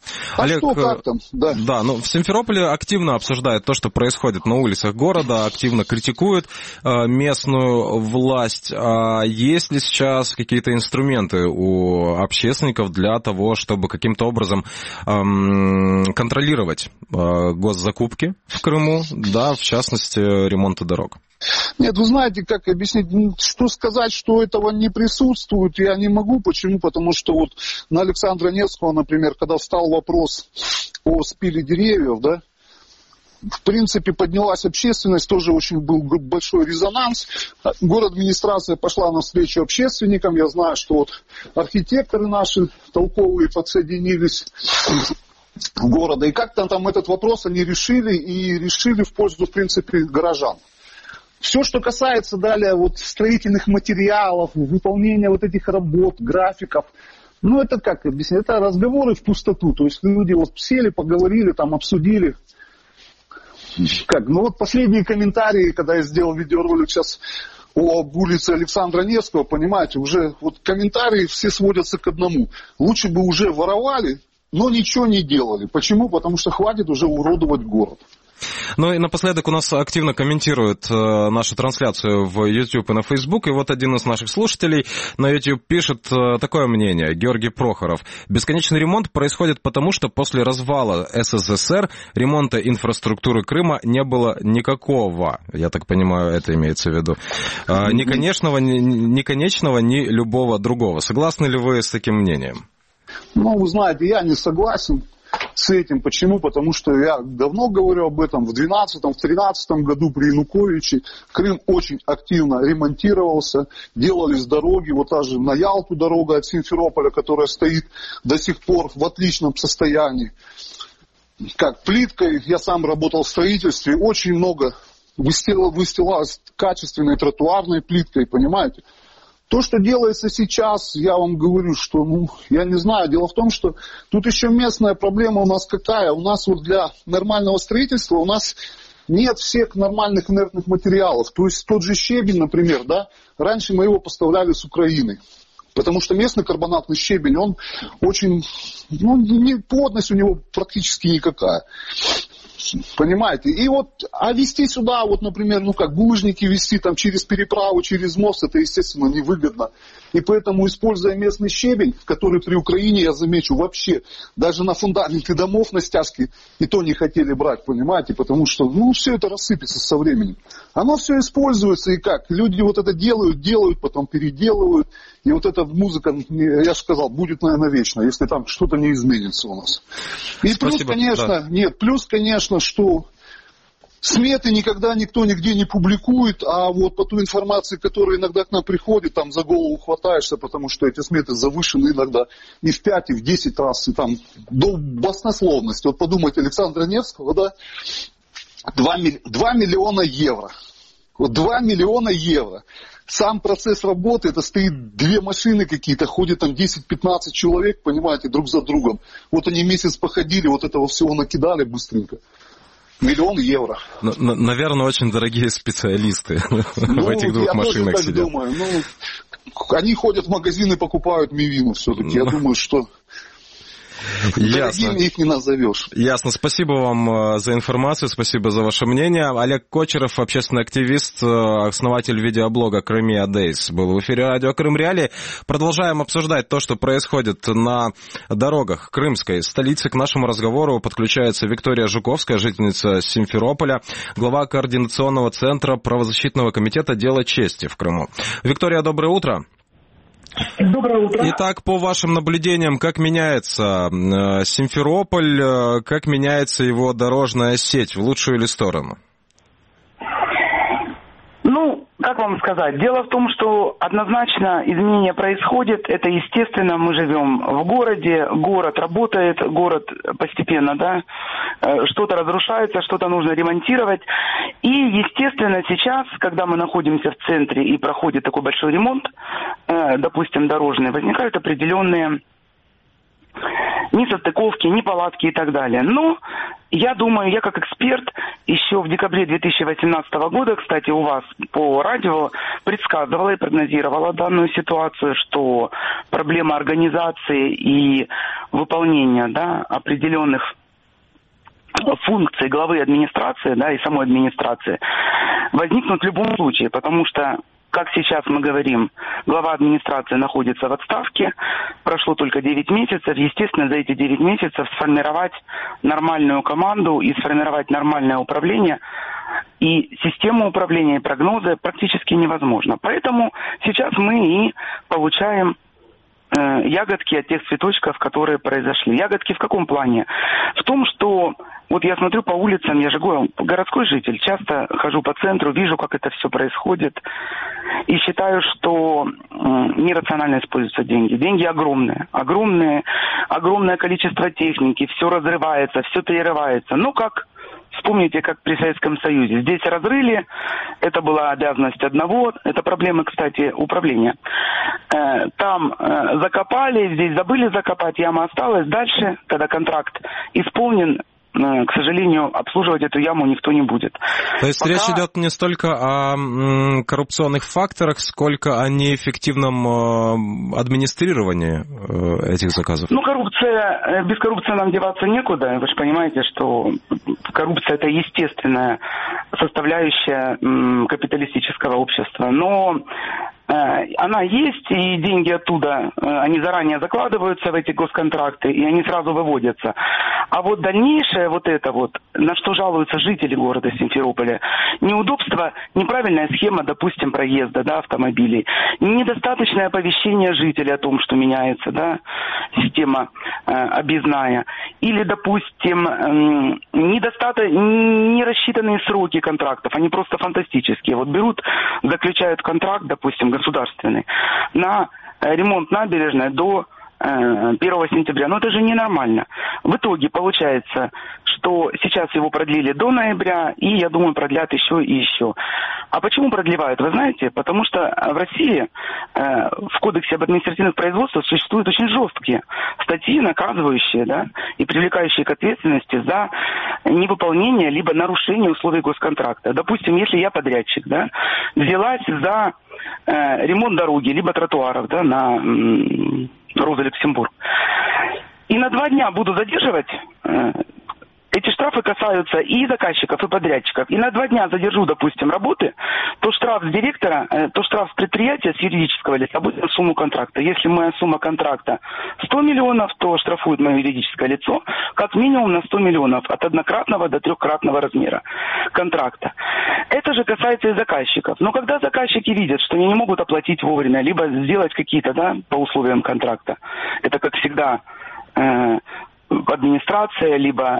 Олег, что, как там? Да. Да, ну, в Симферополе активно обсуждают то, что происходит на улицах города, активно критикуют местную власть. А есть ли сейчас какие-то инструменты у общественников для того, чтобы каким-то образом контролировать госзакупки в Крыму, да, в частности, ремонта дорог? Нет, вы знаете, как объяснить, что сказать, что этого не присутствует, я не могу. Почему? Потому что вот на Александра Невского, например, когда встал вопрос о спиле деревьев, да, в принципе, поднялась общественность, тоже очень был большой резонанс. Город-администрация пошла навстречу общественникам. Я знаю, что вот архитекторы наши толковые подсоединились города. И как-то там этот вопрос они решили, и решили в пользу, в принципе, горожан. Все, что касается далее вот строительных материалов, выполнения вот этих работ, графиков, ну это как объяснить, это разговоры в пустоту. То есть люди вот сели, поговорили, там обсудили. Как? Ну вот последние комментарии, когда я сделал видеоролик сейчас об улице Александра Невского, понимаете, уже вот комментарии все сводятся к одному. Лучше бы уже воровали, но ничего не делали. Почему? Потому что хватит уже уродовать город. Ну и напоследок у нас активно комментируют нашу трансляцию в YouTube и на Facebook. И вот один из наших слушателей на YouTube пишет такое мнение. Георгий Прохоров. Бесконечный ремонт происходит потому, что после развала СССР ремонта инфраструктуры Крыма не было никакого. Я так понимаю, это имеется в виду. Ни конечного, ни любого другого. Согласны ли вы с таким мнением? Ну, вы знаете, я не согласен с этим. Почему? Потому что я давно говорю об этом. В 2012-2013 году при Януковиче Крым очень активно ремонтировался. Делались дороги. Вот та же на Ялту дорога от Симферополя, которая стоит до сих пор в отличном состоянии. Как плиткой, я сам работал в строительстве. Очень много выстилалось качественной тротуарной плиткой, понимаете? То, что делается сейчас, я вам говорю, что, я не знаю. Дело в том, что тут еще местная проблема у нас какая. У нас вот для нормального строительства у нас нет всех нормальных инертных материалов. То есть тот же щебень, например, да, раньше мы его поставляли с Украины. Потому что местный карбонатный щебень, он очень, плотность у него практически никакая. Понимаете? И вот, везти сюда, вот, например, булыжники везти там через переправу, через мост, это, естественно, невыгодно. И поэтому, используя местный щебень, который при Украине, я замечу, вообще, даже на фундаменты домов на стяжке и то не хотели брать, понимаете? Потому что, все это рассыпется со временем. Оно все используется, и как? Люди вот это делают, потом переделывают. И вот эта музыка, я же сказал, будет, наверное, вечно, если там что-то не изменится у нас. И Спасибо, плюс, конечно, что сметы никогда никто нигде не публикует, а вот по той информации, которая иногда к нам приходит, там за голову хватаешься, потому что эти сметы завышены иногда и в 5, и в 10 раз, и там до баснословности. Вот подумайте, Александра Невского, да, 2 миллиона евро. Вот 2 миллиона евро. Сам процесс работы, это стоит 2 машины какие-то, ходит там 10-15 человек, понимаете, друг за другом. Вот они месяц походили, вот этого всего накидали быстренько. 1 000 000 евро. Наверное, очень дорогие специалисты в этих 2 машинах сидят. Я думаю, они ходят в магазин и покупают мивину все-таки. Я думаю, что... Дорогими их не назовешь. Ясно. Спасибо вам за информацию, спасибо за ваше мнение. Олег Кочеров, общественный активист, основатель видеоблога Crimea Days, был в эфире радио Крым Реалии. Продолжаем обсуждать то, что происходит на дорогах крымской столицы. К нашему разговору подключается Виктория Жуковская, жительница Симферополя, глава координационного центра правозащитного комитета «Дело чести» в Крыму. Виктория, доброе утро. Доброе утро. Итак, по вашим наблюдениям, как меняется Симферополь, как меняется его дорожная сеть, в лучшую или сторону? Как вам сказать? Дело в том, что однозначно изменения происходят. Это естественно, мы живем в городе, город работает, город постепенно, что-то разрушается, что-то нужно ремонтировать. И, естественно, сейчас, когда мы находимся в центре и проходит такой большой ремонт, допустим, дорожный, возникают определенные несостыковки, неполадки и так далее. Но я думаю, я как эксперт еще в декабре 2018 года, кстати, у вас по радио предсказывала и прогнозировала данную ситуацию, что проблема организации и выполнения, да, определенных функций главы администрации, да, и самой администрации возникнут в любом случае, потому что, как сейчас мы говорим, глава администрации находится в отставке, прошло только 9 месяцев, естественно, за эти 9 месяцев сформировать нормальную команду и сформировать нормальное управление и систему управления, и прогнозы практически невозможно. Поэтому сейчас мы и получаем ягодки от тех цветочков, которые произошли. Ягодки в каком плане? В том, что вот я смотрю по улицам, я же городской житель, часто хожу по центру, вижу, как это все происходит, и считаю, что нерационально используются деньги. Деньги огромные, огромное количество техники, все разрывается, все перерывается. Ну, как вспомните, как при Советском Союзе. Здесь разрыли, это была обязанность одного, это проблемы, кстати, управления. Там закопали, здесь забыли закопать, яма осталась. Дальше, когда контракт исполнен, к сожалению, обслуживать эту яму никто не будет. То есть речь идет не столько о коррупционных факторах, сколько о неэффективном администрировании этих заказов? Ну, без коррупции нам деваться некуда. Вы же понимаете, что коррупция – это естественная составляющая капиталистического общества. Но она есть, и деньги оттуда, они заранее закладываются в эти госконтракты, и они сразу выводятся. А вот дальнейшее на что жалуются жители города Симферополя, неудобство, неправильная схема, допустим, проезда, да, автомобилей, недостаточное оповещение жителей о том, что меняется, да, система объездная, или, допустим, нерассчитанные сроки контрактов, они просто фантастические. Вот берут, заключают контракт, допустим, государственный, на ремонт набережной до 1 сентября. Но это же ненормально. В итоге получается, что сейчас его продлили до ноября, и, я думаю, продлят еще и еще. А почему продлевают? Вы знаете, потому что в России в Кодексе об административных производствах существуют очень жесткие статьи, наказывающие, да, и привлекающие к ответственности за невыполнение либо нарушение условий госконтракта. Допустим, если я подрядчик, да, взялась за ремонт дороги, либо тротуаров, да, на Роза-Люксембург, и на 2 дня буду задерживать, эти штрафы касаются и заказчиков, и подрядчиков. И на 2 дня задержу, допустим, работы, то штраф с директора, то штраф с предприятия, с юридического лица будет на сумму контракта. Если моя сумма контракта 100 миллионов, то штрафует мое юридическое лицо как минимум на 100 миллионов от 1-кратного до 3-кратного размера контракта. Это же касается и заказчиков. Но когда заказчики видят, что они не могут оплатить вовремя, либо сделать какие-то, да, по условиям контракта, это, как всегда, администрация, либо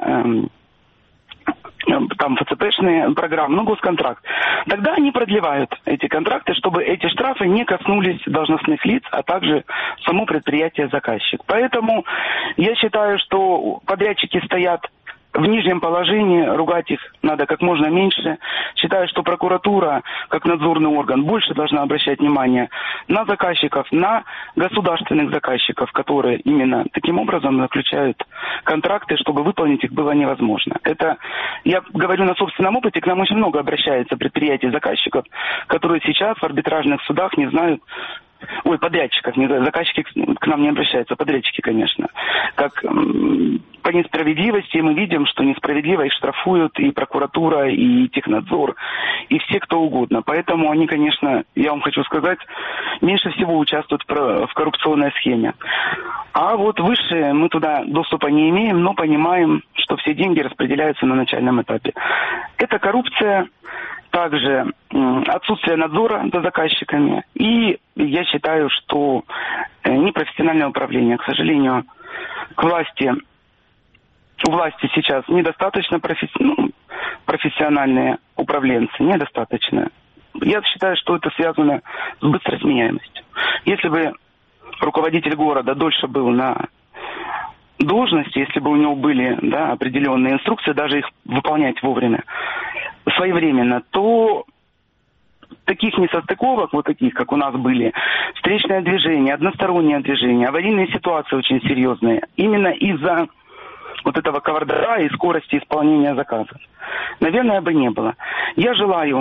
там ФЦПшные программы, госконтракт. Тогда они продлевают эти контракты, чтобы эти штрафы не коснулись должностных лиц, а также само предприятие-заказчик. Поэтому я считаю, что подрядчики стоят в нижнем положении, ругать их надо как можно меньше. Считаю, что прокуратура, как надзорный орган, больше должна обращать внимание на заказчиков, на государственных заказчиков, которые именно таким образом заключают контракты, чтобы выполнить их было невозможно. Это, я говорю на собственном опыте, к нам очень много обращается предприятий-заказчиков, которые сейчас в арбитражных судах не знают, подрядчиков, заказчики к нам не обращаются, подрядчики, конечно. Как по несправедливости мы видим, что несправедливо их штрафуют и прокуратура, и технадзор, и все кто угодно. Поэтому они, конечно, я вам хочу сказать, меньше всего участвуют в коррупционной схеме. А вот выше мы туда доступа не имеем, но понимаем, что все деньги распределяются на начальном этапе. Это коррупция, также отсутствие надзора за заказчиками. И я считаю, что непрофессиональное управление, к сожалению, у власти сейчас недостаточно профессиональные управленцы, недостаточно. Я считаю, что это связано с быстросменяемостью. Если бы руководитель города дольше был на должности, если бы у него были, да, определенные инструкции, даже их выполнять вовремя, своевременно, то таких несостыковок, вот таких, как у нас были, встречное движение, одностороннее движение, аварийные ситуации очень серьезные, именно из-за вот этого кавардака и скорости исполнения заказов, наверное, бы не было. Я желаю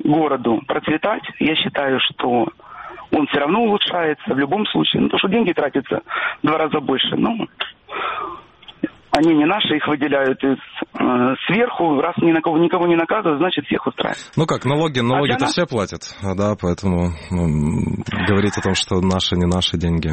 городу процветать. Я считаю, что он все равно улучшается в любом случае. Ну, потому что деньги тратятся в 2 раза больше. Ну, они не наши, их выделяют сверху. Раз никого не наказывают, значит, всех устраивает. Ну как, налоги-то все платят, да, поэтому говорить о том, что наши, не наши деньги.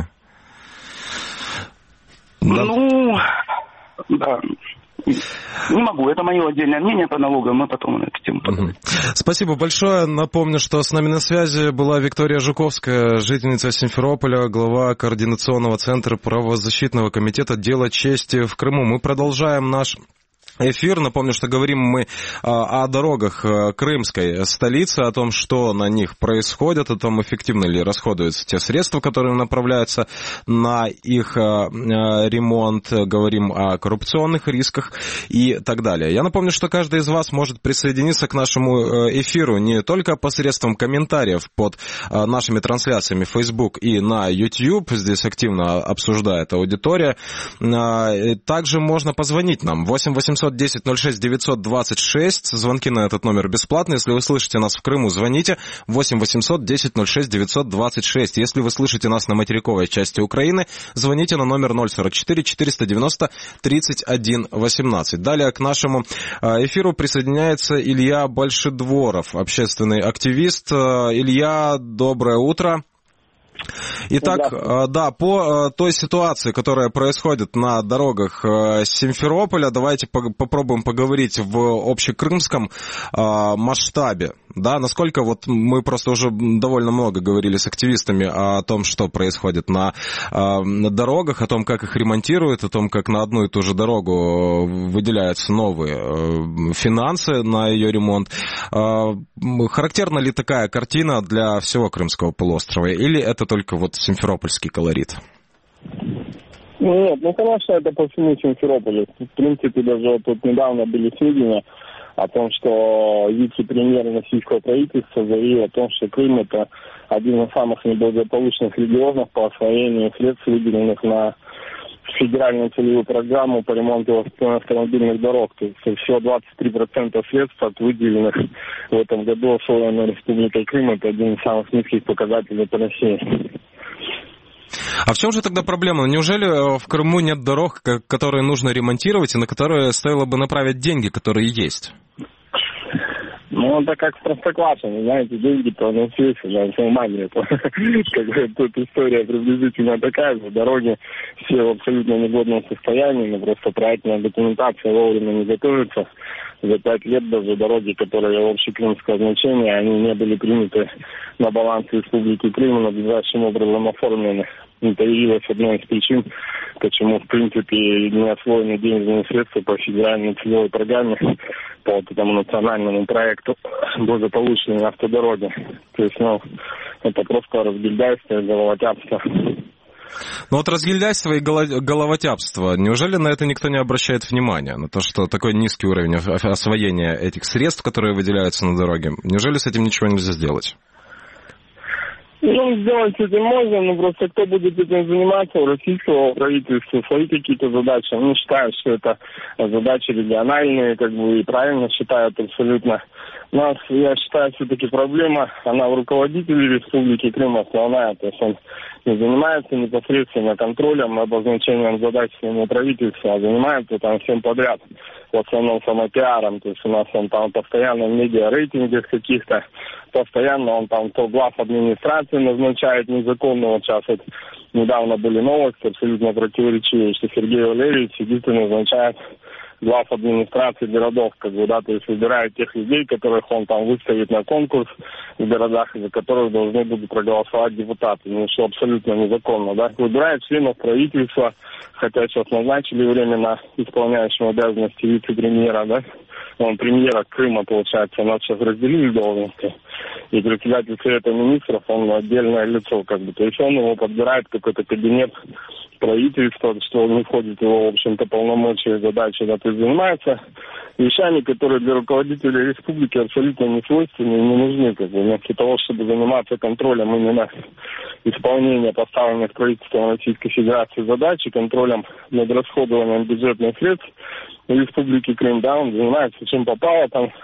Да. Ну, да. Не могу, это мое отдельное мнение по налогам, мы потом на эту тему поговорим. Спасибо большое. Напомню, что с нами на связи была Виктория Жуковская, жительница Симферополя, глава Координационного центра правозащитного комитета «Дело чести» в Крыму. Мы продолжаем наш эфир. Напомню, что говорим мы о дорогах крымской столицы, о том, что на них происходит, о том, эффективно ли расходуются те средства, которые направляются на их ремонт. Говорим о коррупционных рисках и так далее. Я напомню, что каждый из вас может присоединиться к нашему эфиру не только посредством комментариев под нашими трансляциями в Facebook и на YouTube. Здесь активно обсуждает аудитория. Также можно позвонить нам 8 800 10 06 926. Звонки на этот номер бесплатные. Если вы слышите нас в Крыму, звоните 8 800 10 06 926. Если вы слышите нас на материковой части Украины, звоните на номер 044 490 31 18. Далее к нашему эфиру присоединяется Илья Большедворов, общественный активист. Илья, доброе утро. Итак, да, по той ситуации, которая происходит на дорогах Симферополя, давайте попробуем поговорить в общекрымском масштабе. Да, насколько вот мы просто уже довольно много говорили с активистами о том, что происходит на дорогах, о том, как их ремонтируют, о том, как на одну и ту же дорогу выделяются новые финансы на ее ремонт. Характерна ли такая картина для всего Крымского полуострова, или это только вот симферопольский колорит? Нет, конечно, это по всему Симферополю. В принципе, даже тут недавно были сведения о том, что вице-премьер российского правительства заявил о том, что Крым – это один из самых неблагополучных регионов по освоению средств, выделенных на федеральную целевую программу по ремонту автомобильных дорог. То есть всего 23% средств от выделенных в этом году освоенной Республикой Крым. Это один из самых низких показателей по России. А в чем же тогда проблема? Неужели в Крыму нет дорог, которые нужно ремонтировать, и на которые стоило бы направить деньги, которые есть? Ну, это как в Простоквашино, знаете, деньги-то на свете, на Салмане. Тут история приблизительно такая же. Дороги все в абсолютно негодном состоянии, но просто проектная документация вовремя не готовится. За 5 лет даже дороги, которые общекрымского значения, они не были приняты на баланс Республики Крым, надлежащим образом оформлены. Это явилось одной из причин, почему, в принципе, не освоены денежные средства по федеральной целевой программе, по вот этому национальному проекту благополучные автодороги. То есть, это просто разгильдяйство и головотяпство. Ну вот разгильдяйство и головотяпство, неужели на это никто не обращает внимания? На то, что такой низкий уровень освоения этих средств, которые выделяются на дороге, неужели с этим ничего нельзя сделать? Ну, сделать этим можно, но просто кто будет этим заниматься у российского правительства, свои какие-то задачи. Они считают, что это задачи региональные, и правильно считают абсолютно. Но я считаю, все-таки проблема, она у руководителей Республики Крым основная. То есть он не занимается непосредственно контролем, обозначением задач своему правительству, а занимается там всем подряд. В основном самопиаром. То есть у нас он там постоянно в медиа-рейтингах каких-то, постоянно он там то глав администрации назначает незаконно. Вот сейчас вот недавно были новости абсолютно противоречивые, что Сергей Валерьевич сидит и назначает глав администрации городов, то есть выбирает тех людей, которых он там выставит на конкурс в городах, из-за которых должны будут проголосовать депутаты. Ну, что абсолютно незаконно, да. Выбирает членов правительства, хотя сейчас назначили временно исполняющего обязанности вице-премьера, да. Он премьера Крыма, получается, у нас сейчас разделили должности. И председатель Совета Министров, он отдельное лицо, То есть он его подбирает какой-то кабинет правительства, что он не входит в его, в общем-то, полномочия и задачи, то есть занимается вещами, которые для руководителей республики абсолютно не свойственны и не нужны, вместо того, чтобы заниматься контролем именно исполнения поставленных правительством Российской Федерации задач и контролем над расходованием бюджетных средств Республики Крым, да, он занимается чем попало, там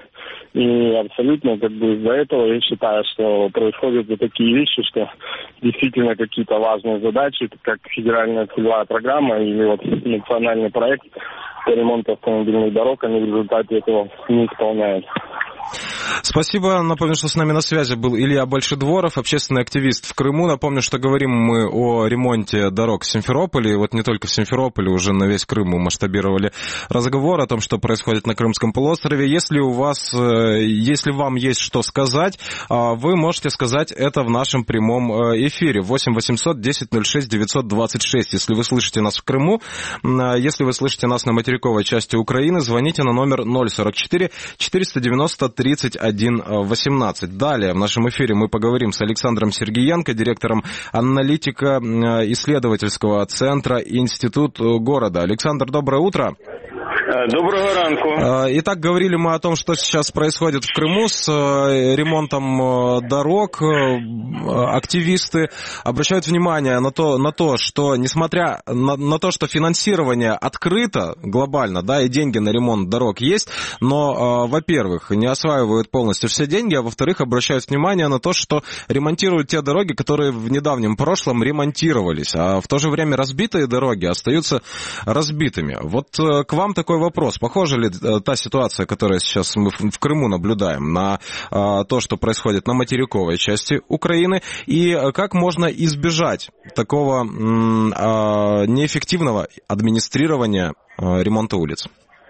И абсолютно из-за этого я считаю, что происходят такие вещи, что действительно какие-то важные задачи, как федеральная целевая программа или национальный проект по ремонту автомобильных дорог, они в результате этого не исполняют. Спасибо. Напомню, что с нами на связи был Илья Большедворов, общественный активист в Крыму. Напомню, что говорим мы о ремонте дорог в Симферополе. И не только в Симферополе, уже на весь Крым мы масштабировали разговор о том, что происходит на Крымском полуострове. Если вам есть что сказать, вы можете сказать это в нашем прямом эфире. 8 800 10 06 926. Если вы слышите нас в Крыму, если вы слышите нас на материковой части Украины, звоните на номер 044 490 31 18. Далее в нашем эфире мы поговорим с Александром Сергиенко, директором аналитико-исследовательского центра «Институт города». Александр, доброе утро. Доброго ранку. Итак, говорили мы о том, что сейчас происходит в Крыму с ремонтом дорог. Активисты обращают внимание на то, что несмотря на то, что финансирование открыто глобально, да, и деньги на ремонт дорог есть, но, во-первых, не осваивают полностью все деньги, а во-вторых, обращают внимание на то, что ремонтируют те дороги, которые в недавнем прошлом ремонтировались, а в то же время разбитые дороги остаются разбитыми. К вам такой вопрос. Похожа ли та ситуация, которую сейчас мы в Крыму наблюдаем, на то, что происходит на материковой части Украины, и как можно избежать такого неефективного адміністрування ремонту вулиць?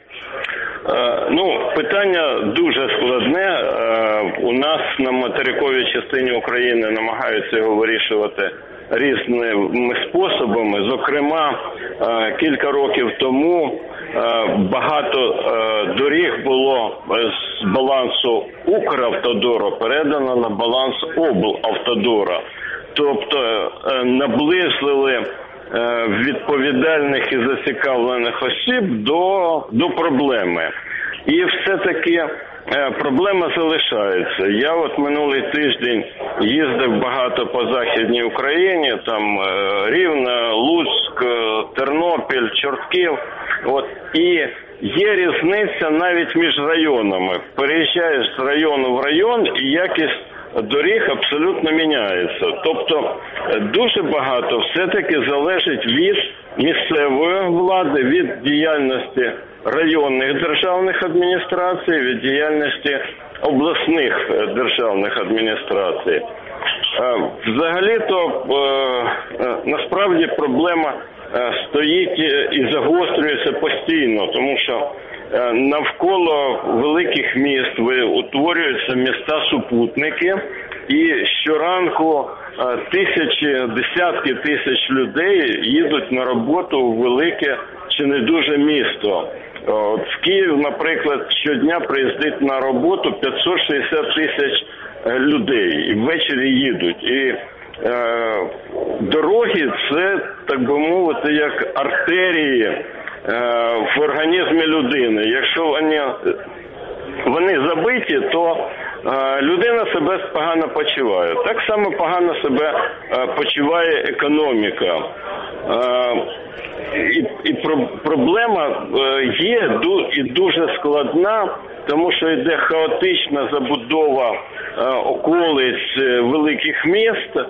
Питання дуже складне. У нас на материковій частині України намагаються його вирішувати різними способами. Зокрема, кілька років тому багато доріг було з балансу Укравтодору передано на баланс облавтодора. Тобто наблизили відповідальних і зацікавлених осіб до проблеми. І все-таки проблема залишається. Я минулий тиждень їздив багато по Західній Україні, там Рівне, Луцьк, Тернопіль, Чортків. І є різниця навіть між районами. Переїжджаєш з району в район і якість доріг абсолютно міняється. Тобто дуже багато все-таки залежить від місцевої влади, від діяльності районних державних адміністрацій, від діяльності обласних державних адміністрацій. Взагалі-то насправді проблема стоїть і загострюється постійно, тому що навколо великих міст утворюються міста-супутники, і щоранку десятки тисяч людей їдуть на роботу в велике чи не дуже місто. В Київ, наприклад, щодня приїздить на роботу 560 тисяч людей і ввечері їдуть. І дороги – це, так би мовити, як артерії в організмі людини. Якщо вони забиті, то людина себе погано почуває. Так само погано себе почуває економіка. І проблема є і дуже складна, тому що йде хаотична забудова околиць великих міст,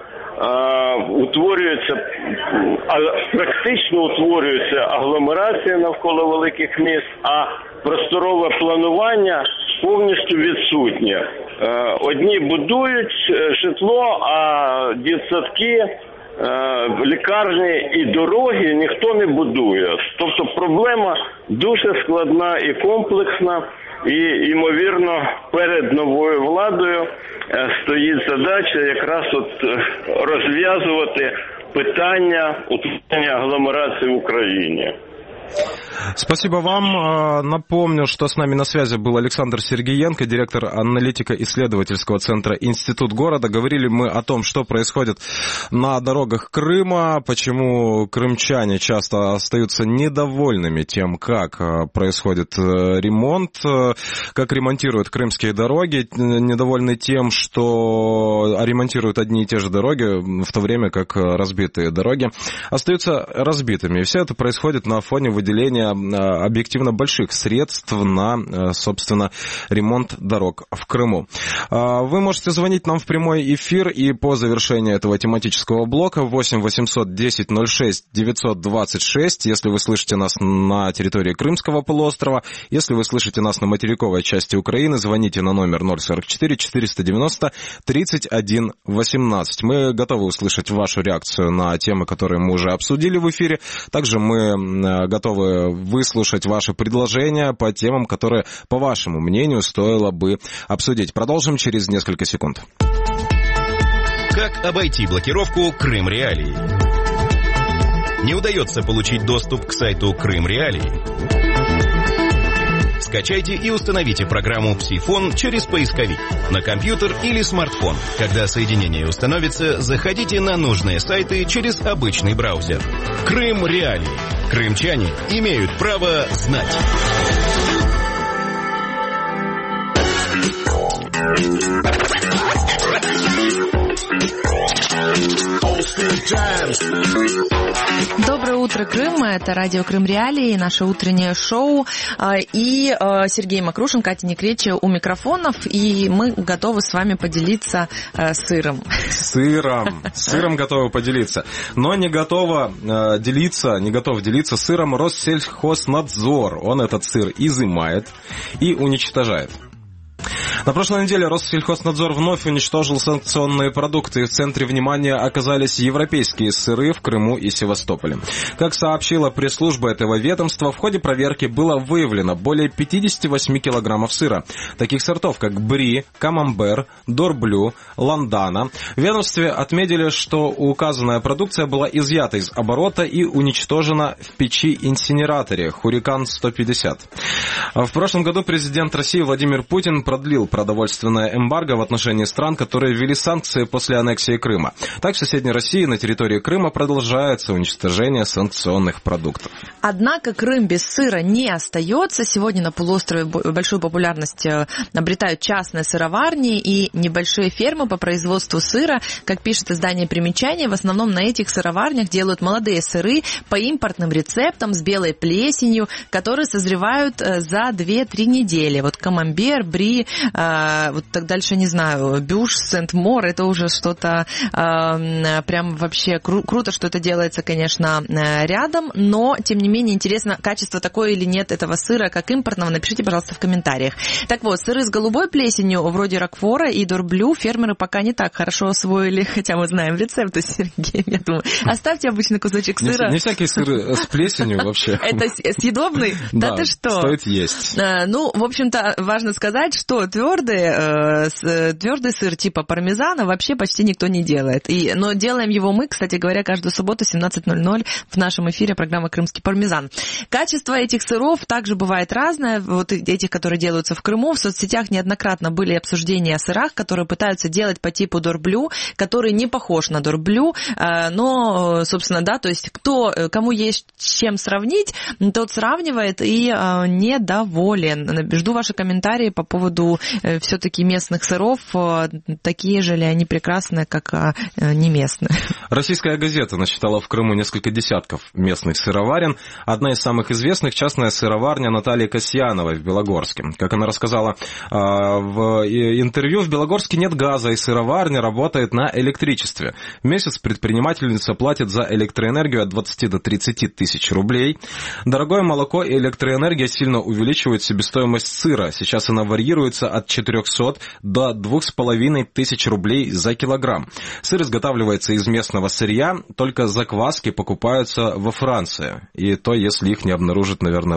практично утворюються агломерації навколо великих міст, а просторове планування повністю відсутнє. Одні будують житло, а дитсадки, лікарні і дороги ніхто не будує. Тобто проблема дуже складна і комплексна, і, ймовірно, перед новою владою стоїть задача якраз розв'язувати питання утворення агломерації в Україні. Спасибо вам. Напомню, что с нами на связи был Александр Сергиенко, директор аналитико-исследовательского центра «Институт города». Говорили мы о том, что происходит на дорогах Крыма, почему крымчане часто остаются недовольными тем, как происходит ремонт, как ремонтируют крымские дороги, недовольны тем, что ремонтируют одни и те же дороги, в то время как разбитые дороги остаются разбитыми. И все это происходит на фоне выделения объективно больших средств на, собственно, ремонт дорог в Крыму. Вы можете звонить нам в прямой эфир и по завершению этого тематического блока 8 800 10 06 926, если вы слышите нас на территории Крымского полуострова. Если вы слышите нас на материковой части Украины, звоните на номер 044 490 31 18. Мы готовы услышать вашу реакцию на темы, которые мы уже обсудили в эфире. Также мы готовы выслушать ваши предложения по темам, которые, по вашему мнению, стоило бы обсудить. Продолжим через несколько секунд. Как обойти блокировку Крым Реалии? Не удается получить доступ к сайту Крым Реалии? Скачайте и установите программу «Псифон» через поисковик на компьютер или смартфон. Когда соединение установится, заходите на нужные сайты через обычный браузер. Крым Реалии. Крымчане имеют право знать. Доброе утро, Крым. Это радио Крым Реалии, наше утреннее шоу. И Сергей Макрушин, Катя Некреча у микрофонов. И мы готовы с вами поделиться сыром. Сыром готовы поделиться. Но не готов делиться сыром Россельхознадзор. Он этот сыр изымает и уничтожает. На прошлой неделе Россельхознадзор вновь уничтожил санкционные продукты, и в центре внимания оказались европейские сыры в Крыму и Севастополе. Как сообщила пресс-служба этого ведомства, в ходе проверки было выявлено более 58 килограммов сыра, таких сортов, как Бри, Камамбер, Дорблю, Ландана. В ведомстве отметили, что указанная продукция была изъята из оборота и уничтожена в печи-инсинераторе «Хурикан-150». В прошлом году президент России Владимир Путин продлил продовольственное эмбарго в отношении стран, которые ввели санкции после аннексии Крыма. Так, в соседней России на территории Крыма продолжается уничтожение санкционных продуктов. Однако Крым без сыра не остается. Сегодня на полуострове большую популярность обретают частные сыроварни и небольшие фермы по производству сыра. Как пишет издание «Примечание», в основном на этих сыроварнях делают молодые сыры по импортным рецептам с белой плесенью, которые созревают за 2-3 недели. Вот Камамбер, Бри, вот так дальше не знаю, Бюш, Сент-Мор, это уже что-то прям вообще круто, что это делается, конечно, рядом, но, тем не менее, интересно, качество такое или нет этого сыра, как импортного, напишите, пожалуйста, в комментариях. Так вот, сыры с голубой плесенью, вроде Рокфора и Дорблю, фермеры пока не так хорошо освоили, хотя мы знаем рецепты, Сергей, я думаю. Оставьте обычный кусочек сыра. Не всякий сыр с плесенью вообще. Это съедобный? Да ты что? Стоит есть. Ну, в общем-то, важно сказать, что твердый сыр типа пармезана вообще почти никто не делает. Но делаем его мы, кстати говоря, каждую субботу в 17:00 в нашем эфире программа «Крымский пармезан». Качество этих сыров также бывает разное. Вот этих, которые делаются в Крыму. В соцсетях неоднократно были обсуждения о сырах, которые пытаются делать по типу Дорблю, который не похож на Дорблю. Но, собственно, да, то есть кому есть с чем сравнить, тот сравнивает и недоволен. Жду ваши комментарии по поводу все-таки местных сыров, такие же ли они прекрасные, как не местные. Российская газета насчитала в Крыму несколько десятков местных сыроварен. Одна из самых известных — частная сыроварня Натальи Касьяновой в Белогорске. Как она рассказала в интервью, в Белогорске нет газа, и сыроварня работает на электричестве. В месяц предпринимательница платит за электроэнергию от 20 до 30 тысяч рублей. Дорогое молоко и электроэнергия сильно увеличивают себестоимость сыра. Сейчас она варьируется от 400 до 2500 рублей за килограмм. Сыр изготавливается из местного сырья, только закваски покупаются во Франции. И то, если их не обнаружит, наверное,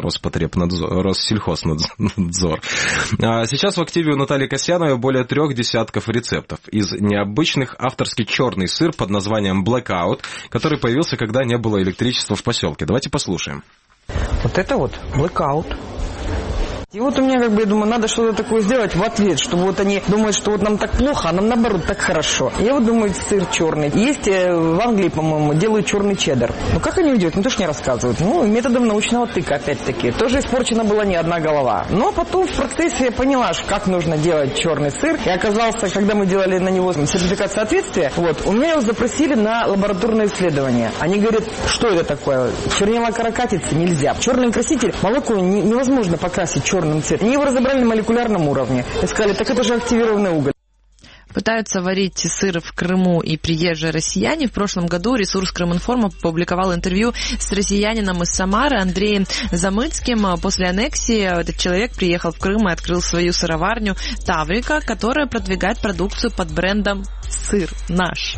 Россельхознадзор. Сейчас в активе у Натальи Касьяновой более 3 десятков рецептов. Из необычных авторский черный сыр под названием Blackout, который появился, когда не было электричества в поселке. Давайте послушаем. Вот это вот Blackout. И вот у меня, я думаю, надо что-то такое сделать в ответ, чтобы вот они думают, что вот нам так плохо, а нам наоборот так хорошо. Я вот думаю, сыр черный. Есть в Англии, по-моему, делают черный чеддер. Ну как они делают? Ну тоже не рассказывают. Ну, методом научного тыка, опять-таки. Тоже испорчена была не одна голова. Но потом в процессе я поняла, как нужно делать черный сыр. И оказался, когда мы делали на него сертификат соответствия, вот, у меня его запросили на лабораторное исследование. Они говорят, что это такое? Чернила каракатицы нельзя. Черный краситель, молоко невозможно покрасить черным цветом. Они его разобрали на молекулярном уровне. И сказали, так это же активированный уголь. Пытаются варить сыр в Крыму и приезжие россияне. В прошлом году ресурс Крыминформ опубликовал интервью с россиянином из Самары Андреем Замыцким. После аннексии этот человек приехал в Крым и открыл свою сыроварню «Таврика», которая продвигает продукцию под брендом «Сыр наш».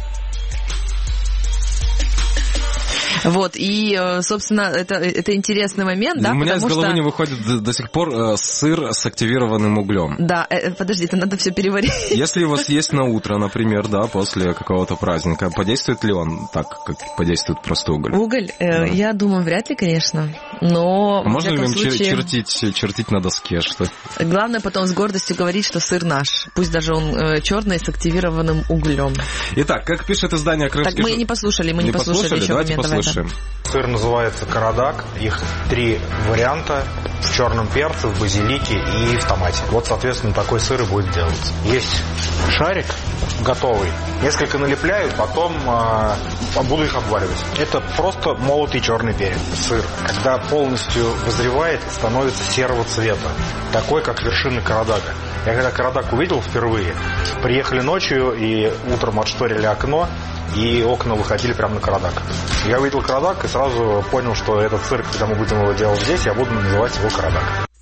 Вот, и, собственно, это интересный момент, да, у меня потому из головы что... не выходит до сих пор сыр с активированным углем. Да, подожди, это надо все переварить. Если его съесть на утро, например, да, после какого-то праздника, подействует ли он так, как подействует просто уголь? Уголь? Да. Я думаю, вряд ли, конечно, но... А можно ли им случае... чертить на доске, что? Главное потом с гордостью говорить, что сыр наш, пусть даже он черный с активированным углем. Итак, как пишет издание «Крымский...» Так мы не послушали еще давайте момент. Послушаем. Сыр называется карадак. Их 3 варианта: в черном перце, в базилике и в томате. Вот, соответственно, такой сыр и будет делаться. Есть шарик готовый. Несколько налепляют, потом буду их обваливать. Это просто молотый черный перец. Сыр, когда полностью вызревает, становится серого цвета. Такой, как вершина карадака. Я когда карадак увидел впервые, приехали ночью и утром отшторили окно, и окна выходили прямо на карадак. Я увидел карадак и сразу понял, что этот сыр, когда мы будем его делать здесь, я буду называть его карадак.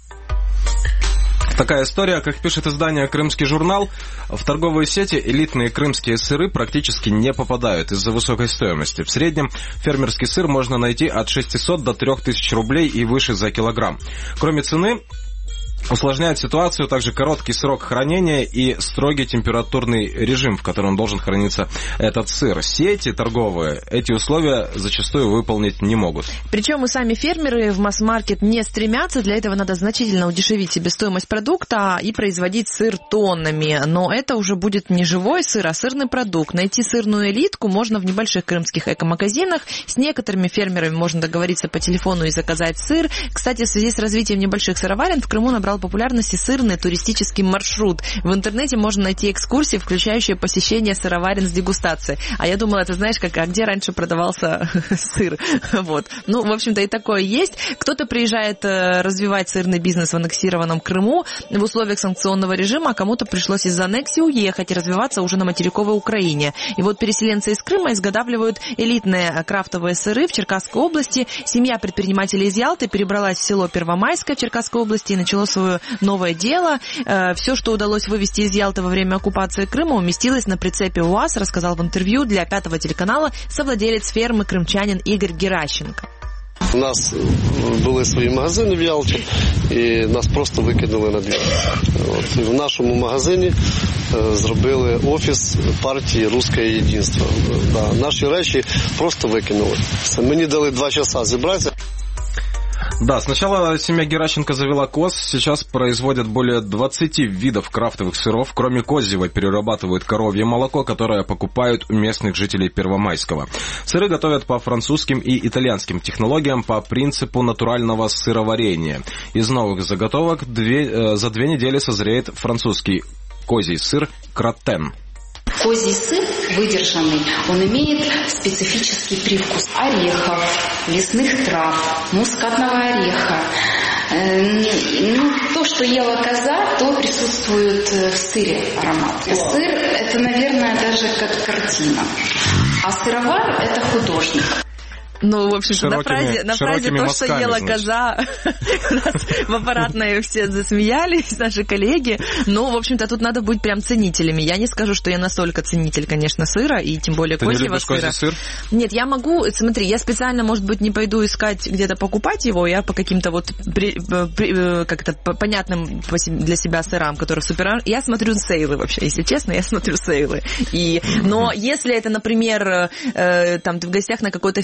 Такая история, как пишет издание «Крымский журнал», в торговые сети элитные крымские сыры практически не попадают из-за высокой стоимости. В среднем фермерский сыр можно найти от 600 до 3000 рублей и выше за килограмм. Кроме цены, усложняет ситуацию также короткий срок хранения и строгий температурный режим, в котором должен храниться этот сыр. Сети торговые эти условия зачастую выполнить не могут. Причем и сами фермеры в масс-маркет не стремятся. Для этого надо значительно удешевить себестоимость продукта и производить сыр тоннами. Но это уже будет не живой сыр, а сырный продукт. Найти сырную элитку можно в небольших крымских эко-магазинах. С некоторыми фермерами можно договориться по телефону и заказать сыр. Кстати, в связи с развитием небольших сыроварен в Крыму набрал популярности сырный туристический маршрут. В интернете можно найти экскурсии, включающие посещение сыроварен с дегустацией. А я думала, ты знаешь, где раньше продавался сыр. Вот. Ну, в общем-то, и такое есть. Кто-то приезжает развивать сырный бизнес в аннексированном Крыму в условиях санкционного режима, а кому-то пришлось из-за аннексии уехать и развиваться уже на материковой Украине. И вот переселенцы из Крыма изготавливают элитные крафтовые сыры в Черкасской области. Семья предпринимателей из Ялты перебралась в село Первомайское в Черкасской области и начала свое новое дело. Все, что удалось вывести из Ялты во время оккупации Крыма, уместилось на прицепе УАЗ, рассказал в интервью для 5-го телеканала совладелец фермы крымчанин Игорь Геращенко. У нас були свої магазини в Ялті, і нас просто викинули на двір. В нашому магазині зробили офіс партії «Русське єдинство». Наші речі просто викинули. Мені дали 2 часа зібратися. Да, сначала семья Геращенко завела коз, сейчас производят более 20 видов крафтовых сыров. Кроме козьего перерабатывают коровье молоко, которое покупают у местных жителей Первомайского. Сыры готовят по французским и итальянским технологиям по принципу натурального сыроварения. Из новых заготовок за 2 недели созреет французский козий сыр «Кратен». Козий сыр выдержанный, он имеет специфический привкус орехов, лесных трав, мускатного ореха. То, что ела коза, то присутствует в сыре аромат. Сыр – это, наверное, даже как картина, а сыровар – это художник. Ну, в общем-то, на фразе «то, что ела коза», у нас в аппаратной все засмеялись, наши коллеги. Но, в общем-то, тут надо быть прям ценителями. Я не скажу, что я настолько ценитель, конечно, сыра, и тем более козьего сыра. Ты не любишь козий сыр? Нет, я могу, смотри, я специально, может быть, не пойду искать где-то покупать его, я по каким-то вот как-то понятным для себя сырам, которые супер... Я смотрю сейлы вообще, если честно, я смотрю сейлы. Но если это, например, там ты в гостях на какой-то ферме,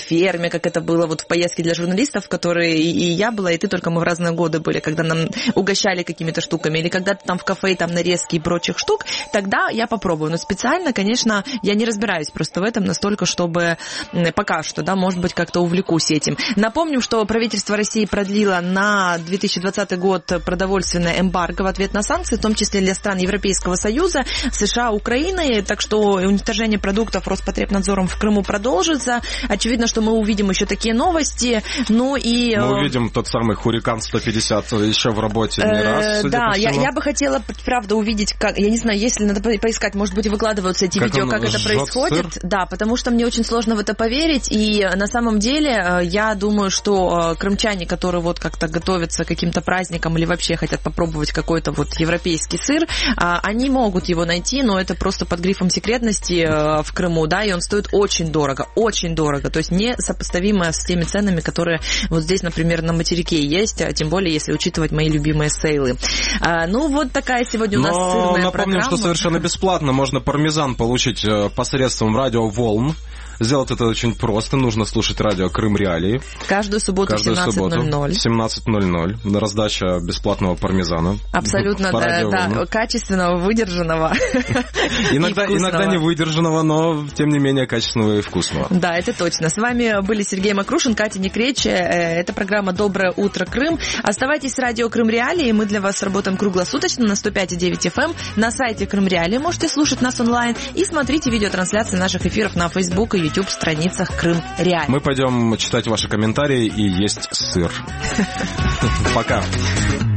время, как это было вот в поездке для журналистов, в которой и я была, и ты, только мы в разные годы были, когда нам угощали какими-то штуками, или когда-то там в кафе, там нарезки и прочих штук, тогда я попробую. Но специально, конечно, я не разбираюсь просто в этом настолько, чтобы пока что, да, может быть, как-то увлекусь этим. Напомним, что правительство России продлило на 2020 год продовольственное эмбарго в ответ на санкции, в том числе для стран Европейского Союза, США, Украины, так что уничтожение продуктов Роспотребнадзором в Крыму продолжится. Очевидно, что мы увидим еще такие новости, ну и... Мы увидим тот самый Hurricane 150 еще в работе не раз, судя да, по всему. Я бы хотела, правда, увидеть, как, я не знаю, если надо поискать, может быть, выкладываются эти видео, как это происходит. Сыр? Да, потому что мне очень сложно в это поверить, и на самом деле я думаю, что крымчане, которые вот как-то готовятся к каким-то праздникам или вообще хотят попробовать какой-то вот европейский сыр, они могут его найти, но это просто под грифом секретности в Крыму, да, и он стоит очень дорого, то есть несопоставимо с теми ценами, которые вот здесь, например, на материке есть, а тем более, если учитывать мои любимые сейлы. Ну, вот такая сегодня у нас сырная программа. Но напомним, что совершенно бесплатно можно пармезан получить посредством радиоволн. Сделать это очень просто. Нужно слушать радио Крым Реалии. Каждую субботу в 17:00. 17:00. Раздача бесплатного пармезана. Абсолютно, да, качественного, выдержанного. Иногда не выдержанного, но, тем не менее, качественного и вкусного. Да, это точно. С вами были Сергей Макрушин, Катя Некрече. Это программа «Доброе утро, Крым». Оставайтесь с радио Крым Реалии. Мы для вас работаем круглосуточно на 105,9 FM. На сайте Крым Реалии можете слушать нас онлайн и смотрите видеотрансляции наших эфиров на Facebook и YouTube страницах Крым Реалии. Мы пойдем читать ваши комментарии и есть сыр. Пока.